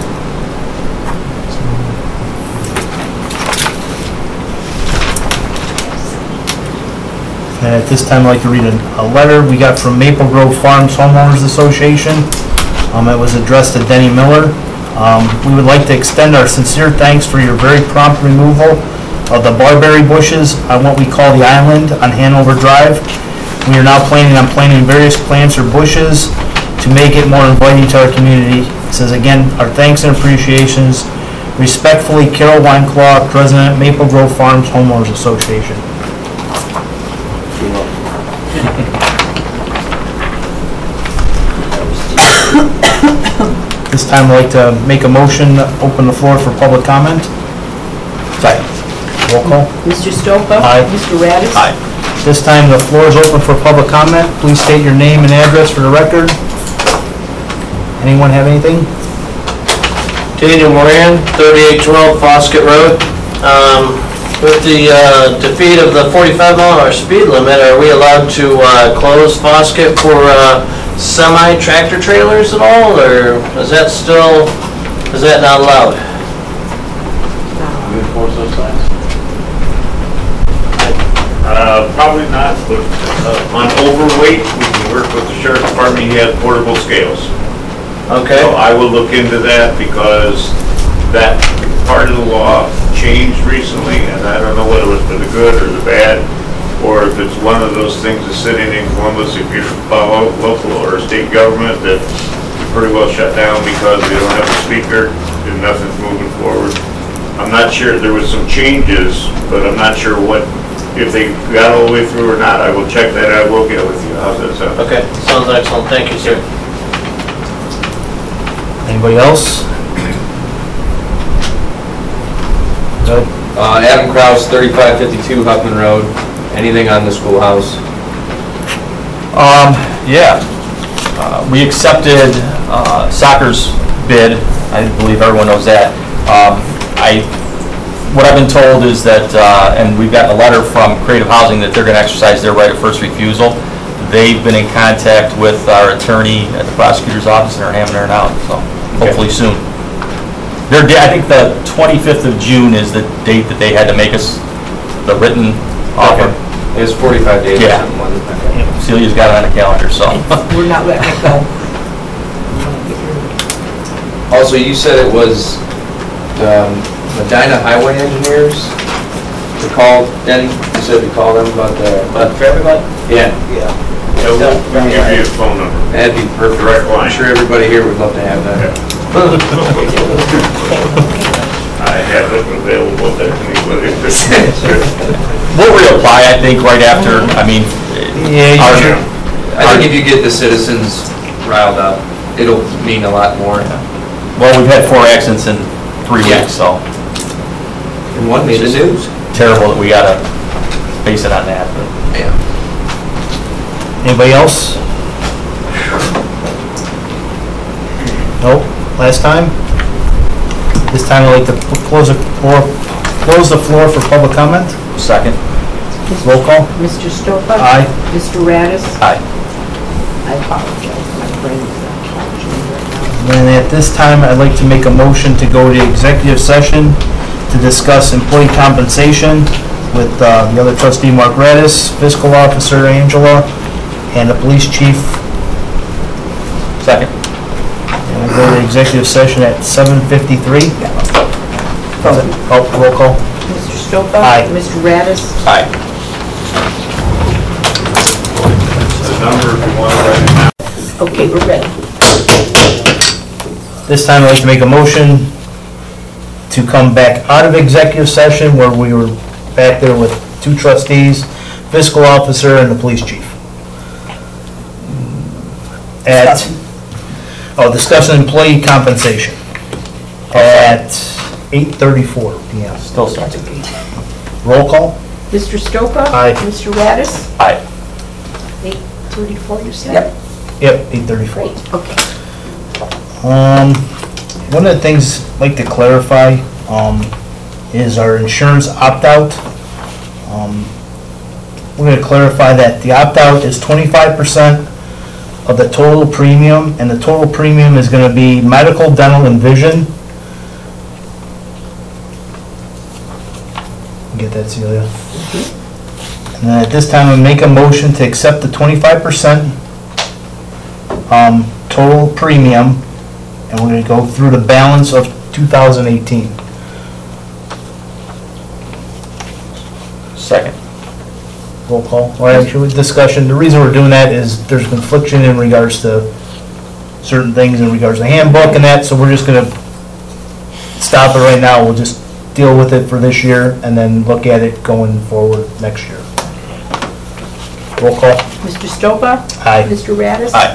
Speaker 1: And at this time, I'd like to read a, a letter we got from Maple Grove Farms Homeowners Association. Um, it was addressed to Denny Miller. Um, we would like to extend our sincere thanks for your very prompt removal of the barberry bushes on what we call the island on Hanover Drive. We are now planning on planting various plants or bushes to make it more inviting to our community. It says again, our thanks and appreciations. Respectfully, Carol Wineclaw, President, Maple Grove Farms Homeowners Association. This time I'd like to make a motion, open the floor for public comment. Second. Roll call.
Speaker 2: Mister Stopa?
Speaker 1: Aye.
Speaker 2: Mister Radis?
Speaker 13: Aye.
Speaker 1: This time the floor is open for public comment. Please state your name and address for the record. Anyone have anything?
Speaker 14: Daniel Moran, thirty-eight twelve Foskett Road. Um, With the uh, defeat of the forty-five mile an hour speed limit, are we allowed to uh, close Foskett for uh, semi-tractor trailers at all, or is that still, is that not allowed?
Speaker 12: You enforce those signs?
Speaker 11: Uh, probably not, but uh, on overweight, we can work with the sheriff's department, he has portable scales.
Speaker 14: Okay.
Speaker 11: So I will look into that because that part of the law changed recently, and I don't know whether it was for the good or the bad, or if it's one of those things that's sitting in Columbus, if you're follow local or state government, that you're pretty well shut down because they don't have a speaker and nothing's moving forward. I'm not sure, there was some changes, but I'm not sure what if they got all the way through or not, I will check that, I will get with you. How's that sound?
Speaker 14: Okay, sounds excellent, thank you, sir.
Speaker 1: Anybody else? No?
Speaker 10: Uh, Adam Kraus, thirty-five fifty-two Huckman Road. Anything on the schoolhouse?
Speaker 13: Um, yeah, uh, we accepted, uh, soccer's bid, I believe everyone knows that. Um, I, what I've been told is that, uh, and we've gotten a letter from Creative Housing that they're gonna exercise their right of first refusal. They've been in contact with our attorney at the prosecutor's office and are hammering it out, so hopefully soon. Their day, I think the twenty-fifth of June is the date that they had to make us the written offer.
Speaker 10: It's forty-five days or
Speaker 13: Yeah.
Speaker 10: something, wasn't it?
Speaker 13: Celia's got it on the calendar, so.
Speaker 2: We're not letting it go.
Speaker 10: Also, you said it was um, Medina Highway Engineers to call, Denny, you said to call them about the...
Speaker 14: But for everybody?
Speaker 10: Yeah.
Speaker 14: Yeah.
Speaker 11: Yeah, we'll we'll give you his phone number.
Speaker 10: That'd be perfect.
Speaker 11: Direct line.
Speaker 10: I'm sure everybody here would love to have that.
Speaker 11: I have it available there, anybody.
Speaker 13: We'll reapply, I think, right after, I mean.
Speaker 1: Yeah, you
Speaker 13: our-
Speaker 1: should.
Speaker 10: I think if you get the citizens riled up, it'll mean a lot more.
Speaker 13: Well, we've had four accidents in three
Speaker 10: Yeah.
Speaker 13: weeks, so
Speaker 10: And one made the news.
Speaker 13: terrible that we gotta base it on that, but.
Speaker 10: Yeah.
Speaker 1: Anybody else? Nope, last time? This time I'd like to close the floor, close the floor for public comment.
Speaker 13: Second.
Speaker 1: Roll call.
Speaker 2: Mister Stopa?
Speaker 1: Aye.
Speaker 2: Mister Radis?
Speaker 13: Aye.
Speaker 2: I apologize, my brain is not functioning right now.
Speaker 1: And at this time, I'd like to make a motion to go to executive session to discuss employee compensation with uh, the other trustee, Mark Radis, fiscal officer, Angela, and the police chief.
Speaker 13: Second.
Speaker 1: And we'll go to executive session at seven fifty-three. Oh, roll call.
Speaker 2: Mister Stopa?
Speaker 1: Aye.
Speaker 2: Mister Radis?
Speaker 13: Aye.
Speaker 11: The number, if you want to write it down.
Speaker 2: Okay, we're ready.
Speaker 1: This time, I'd like to make a motion to come back out of executive session where we were back there with two trustees, fiscal officer, and the police chief. At, oh, discussing employee compensation at eight thirty-four P M
Speaker 13: Still second.
Speaker 1: Roll call?
Speaker 2: Mister Stopa?
Speaker 1: Aye.
Speaker 2: Mister Radis?
Speaker 13: Aye.
Speaker 2: eight thirty-four, you said?
Speaker 9: Yep.
Speaker 1: Yep, eight thirty-four.
Speaker 2: Great, okay.
Speaker 1: Um, one of the things I'd like to clarify, um, is our insurance opt-out. Um, we're gonna clarify that the opt-out is twenty-five percent of the total premium, and the total premium is gonna be medical, dental, and vision. Get that, Celia? And then at this time, I make a motion to accept the twenty-five percent, um, total premium, and we're gonna go through the balance of two thousand eighteen.
Speaker 13: Second.
Speaker 1: Roll call, or actually discussion. The reason we're doing that is there's confliction in regards to certain things in regards to the handbook and that, so we're just gonna stop it right now. We'll just deal with it for this year and then look at it going forward next year. Roll call.
Speaker 2: Mister Stopa?
Speaker 1: Aye.
Speaker 2: Mister Radis?
Speaker 13: Aye.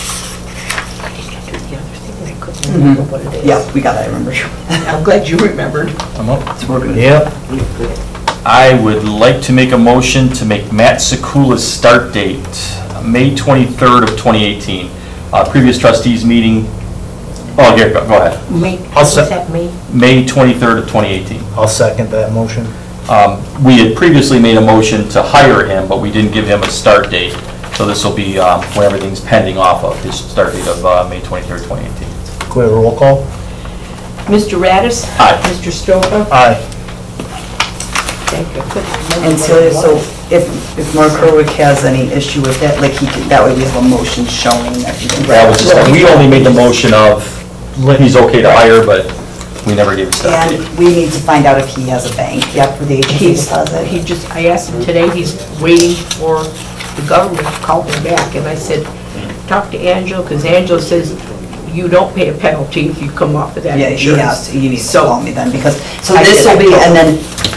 Speaker 2: I couldn't remember what it is.
Speaker 9: Yeah, we got that, I remember.
Speaker 2: I'm glad you remembered.
Speaker 13: I'm up.
Speaker 9: It's working.
Speaker 1: Yep.
Speaker 13: I would like to make a motion to make Matt Sekula's start date May twenty-third of twenty eighteen. Uh, previous trustees meeting, oh, here, go go ahead.
Speaker 2: May,
Speaker 1: I'll
Speaker 2: what's
Speaker 1: se-
Speaker 2: that, May?
Speaker 13: May twenty-third of twenty eighteen.
Speaker 1: I'll second that motion.
Speaker 13: Um, We had previously made a motion to hire him, but we didn't give him a start date. So this will be um, when everything's pending off of his start date of uh, May twenty-third, twenty eighteen.
Speaker 1: Go ahead, roll call.
Speaker 2: Mister Radis?
Speaker 13: Aye.
Speaker 2: Mister Stopa?
Speaker 1: Aye.
Speaker 2: Thank you. I couldn't remember
Speaker 9: And
Speaker 2: what
Speaker 9: Celia,
Speaker 2: it
Speaker 9: so
Speaker 2: was.
Speaker 9: if, if Mark Herwick has any issue with that, like he could, that way we have a motion showing that he can.
Speaker 13: That was just, we only made the motion of, he's okay to hire, but we never gave a start date.
Speaker 9: And we need to find out if he has a bank yet for the agency
Speaker 2: He's,
Speaker 9: deposit.
Speaker 2: he just, I asked him today, he's waiting for the government to call him back, and I said, talk to Angela, because Angela says you don't pay a penalty if you come off of that
Speaker 9: Yeah, he
Speaker 2: insurance.
Speaker 9: has, to- he needs to
Speaker 2: So-
Speaker 9: call me then, because, so
Speaker 2: I
Speaker 9: this
Speaker 2: said
Speaker 9: will
Speaker 2: I
Speaker 9: be,
Speaker 2: told
Speaker 9: and
Speaker 2: him.
Speaker 9: then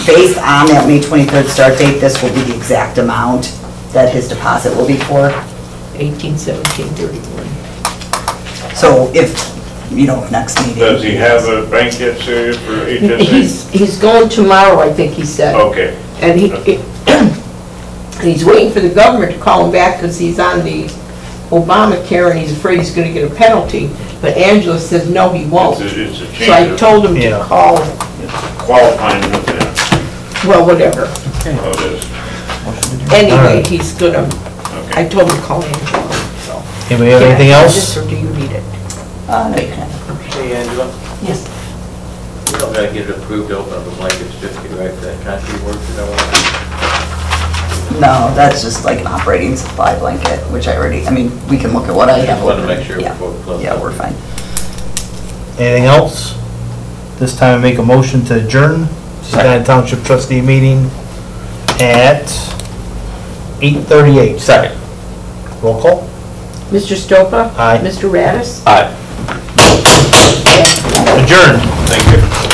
Speaker 9: based on that May twenty-third start date, this will be the exact amount that his deposit will be for.
Speaker 2: eighteen seventeen thirty-one.
Speaker 9: So if, you know, next meeting.
Speaker 11: Does he have a bank yet, Celia, for H S A?
Speaker 2: He's, he's going tomorrow, I think he said.
Speaker 11: Okay.
Speaker 2: And he, and he's waiting for the government to call him back because he's on the Obamacare and he's afraid he's gonna get a penalty. But Angela says, no, he won't.
Speaker 11: It's a, it's a
Speaker 2: So I
Speaker 11: change of
Speaker 2: told him to
Speaker 1: Yeah.
Speaker 2: call,
Speaker 11: qualifying with that.
Speaker 2: well, whatever.
Speaker 11: Oh, it is.
Speaker 2: Anyway,
Speaker 1: Alright.
Speaker 2: he's gonna, I told him to call Angela, so.
Speaker 1: Anybody have
Speaker 2: Can I
Speaker 1: anything
Speaker 2: have
Speaker 1: else?
Speaker 2: this, or do you need it?
Speaker 9: Uh, no, you can.
Speaker 12: Hey, Angela,
Speaker 2: Yes.
Speaker 12: we don't gotta get it approved to open up a blanket certificate, right, for that concrete work that I want?
Speaker 9: No, that's just like an operating supply blanket, which I already, I mean, we can look at what I have.
Speaker 12: Just wanted to
Speaker 9: open.
Speaker 12: make sure
Speaker 9: Yeah.
Speaker 12: before we close.
Speaker 9: Yeah, we're fine.
Speaker 1: Anything else? This time I make a motion to adjourn the Edina Township trustee meeting at eight thirty-eight.
Speaker 13: Second.
Speaker 1: Roll call?
Speaker 2: Mister Stopa?
Speaker 1: Aye.
Speaker 2: Mister Radis?
Speaker 13: Aye.
Speaker 1: Adjourn.
Speaker 11: Thank you.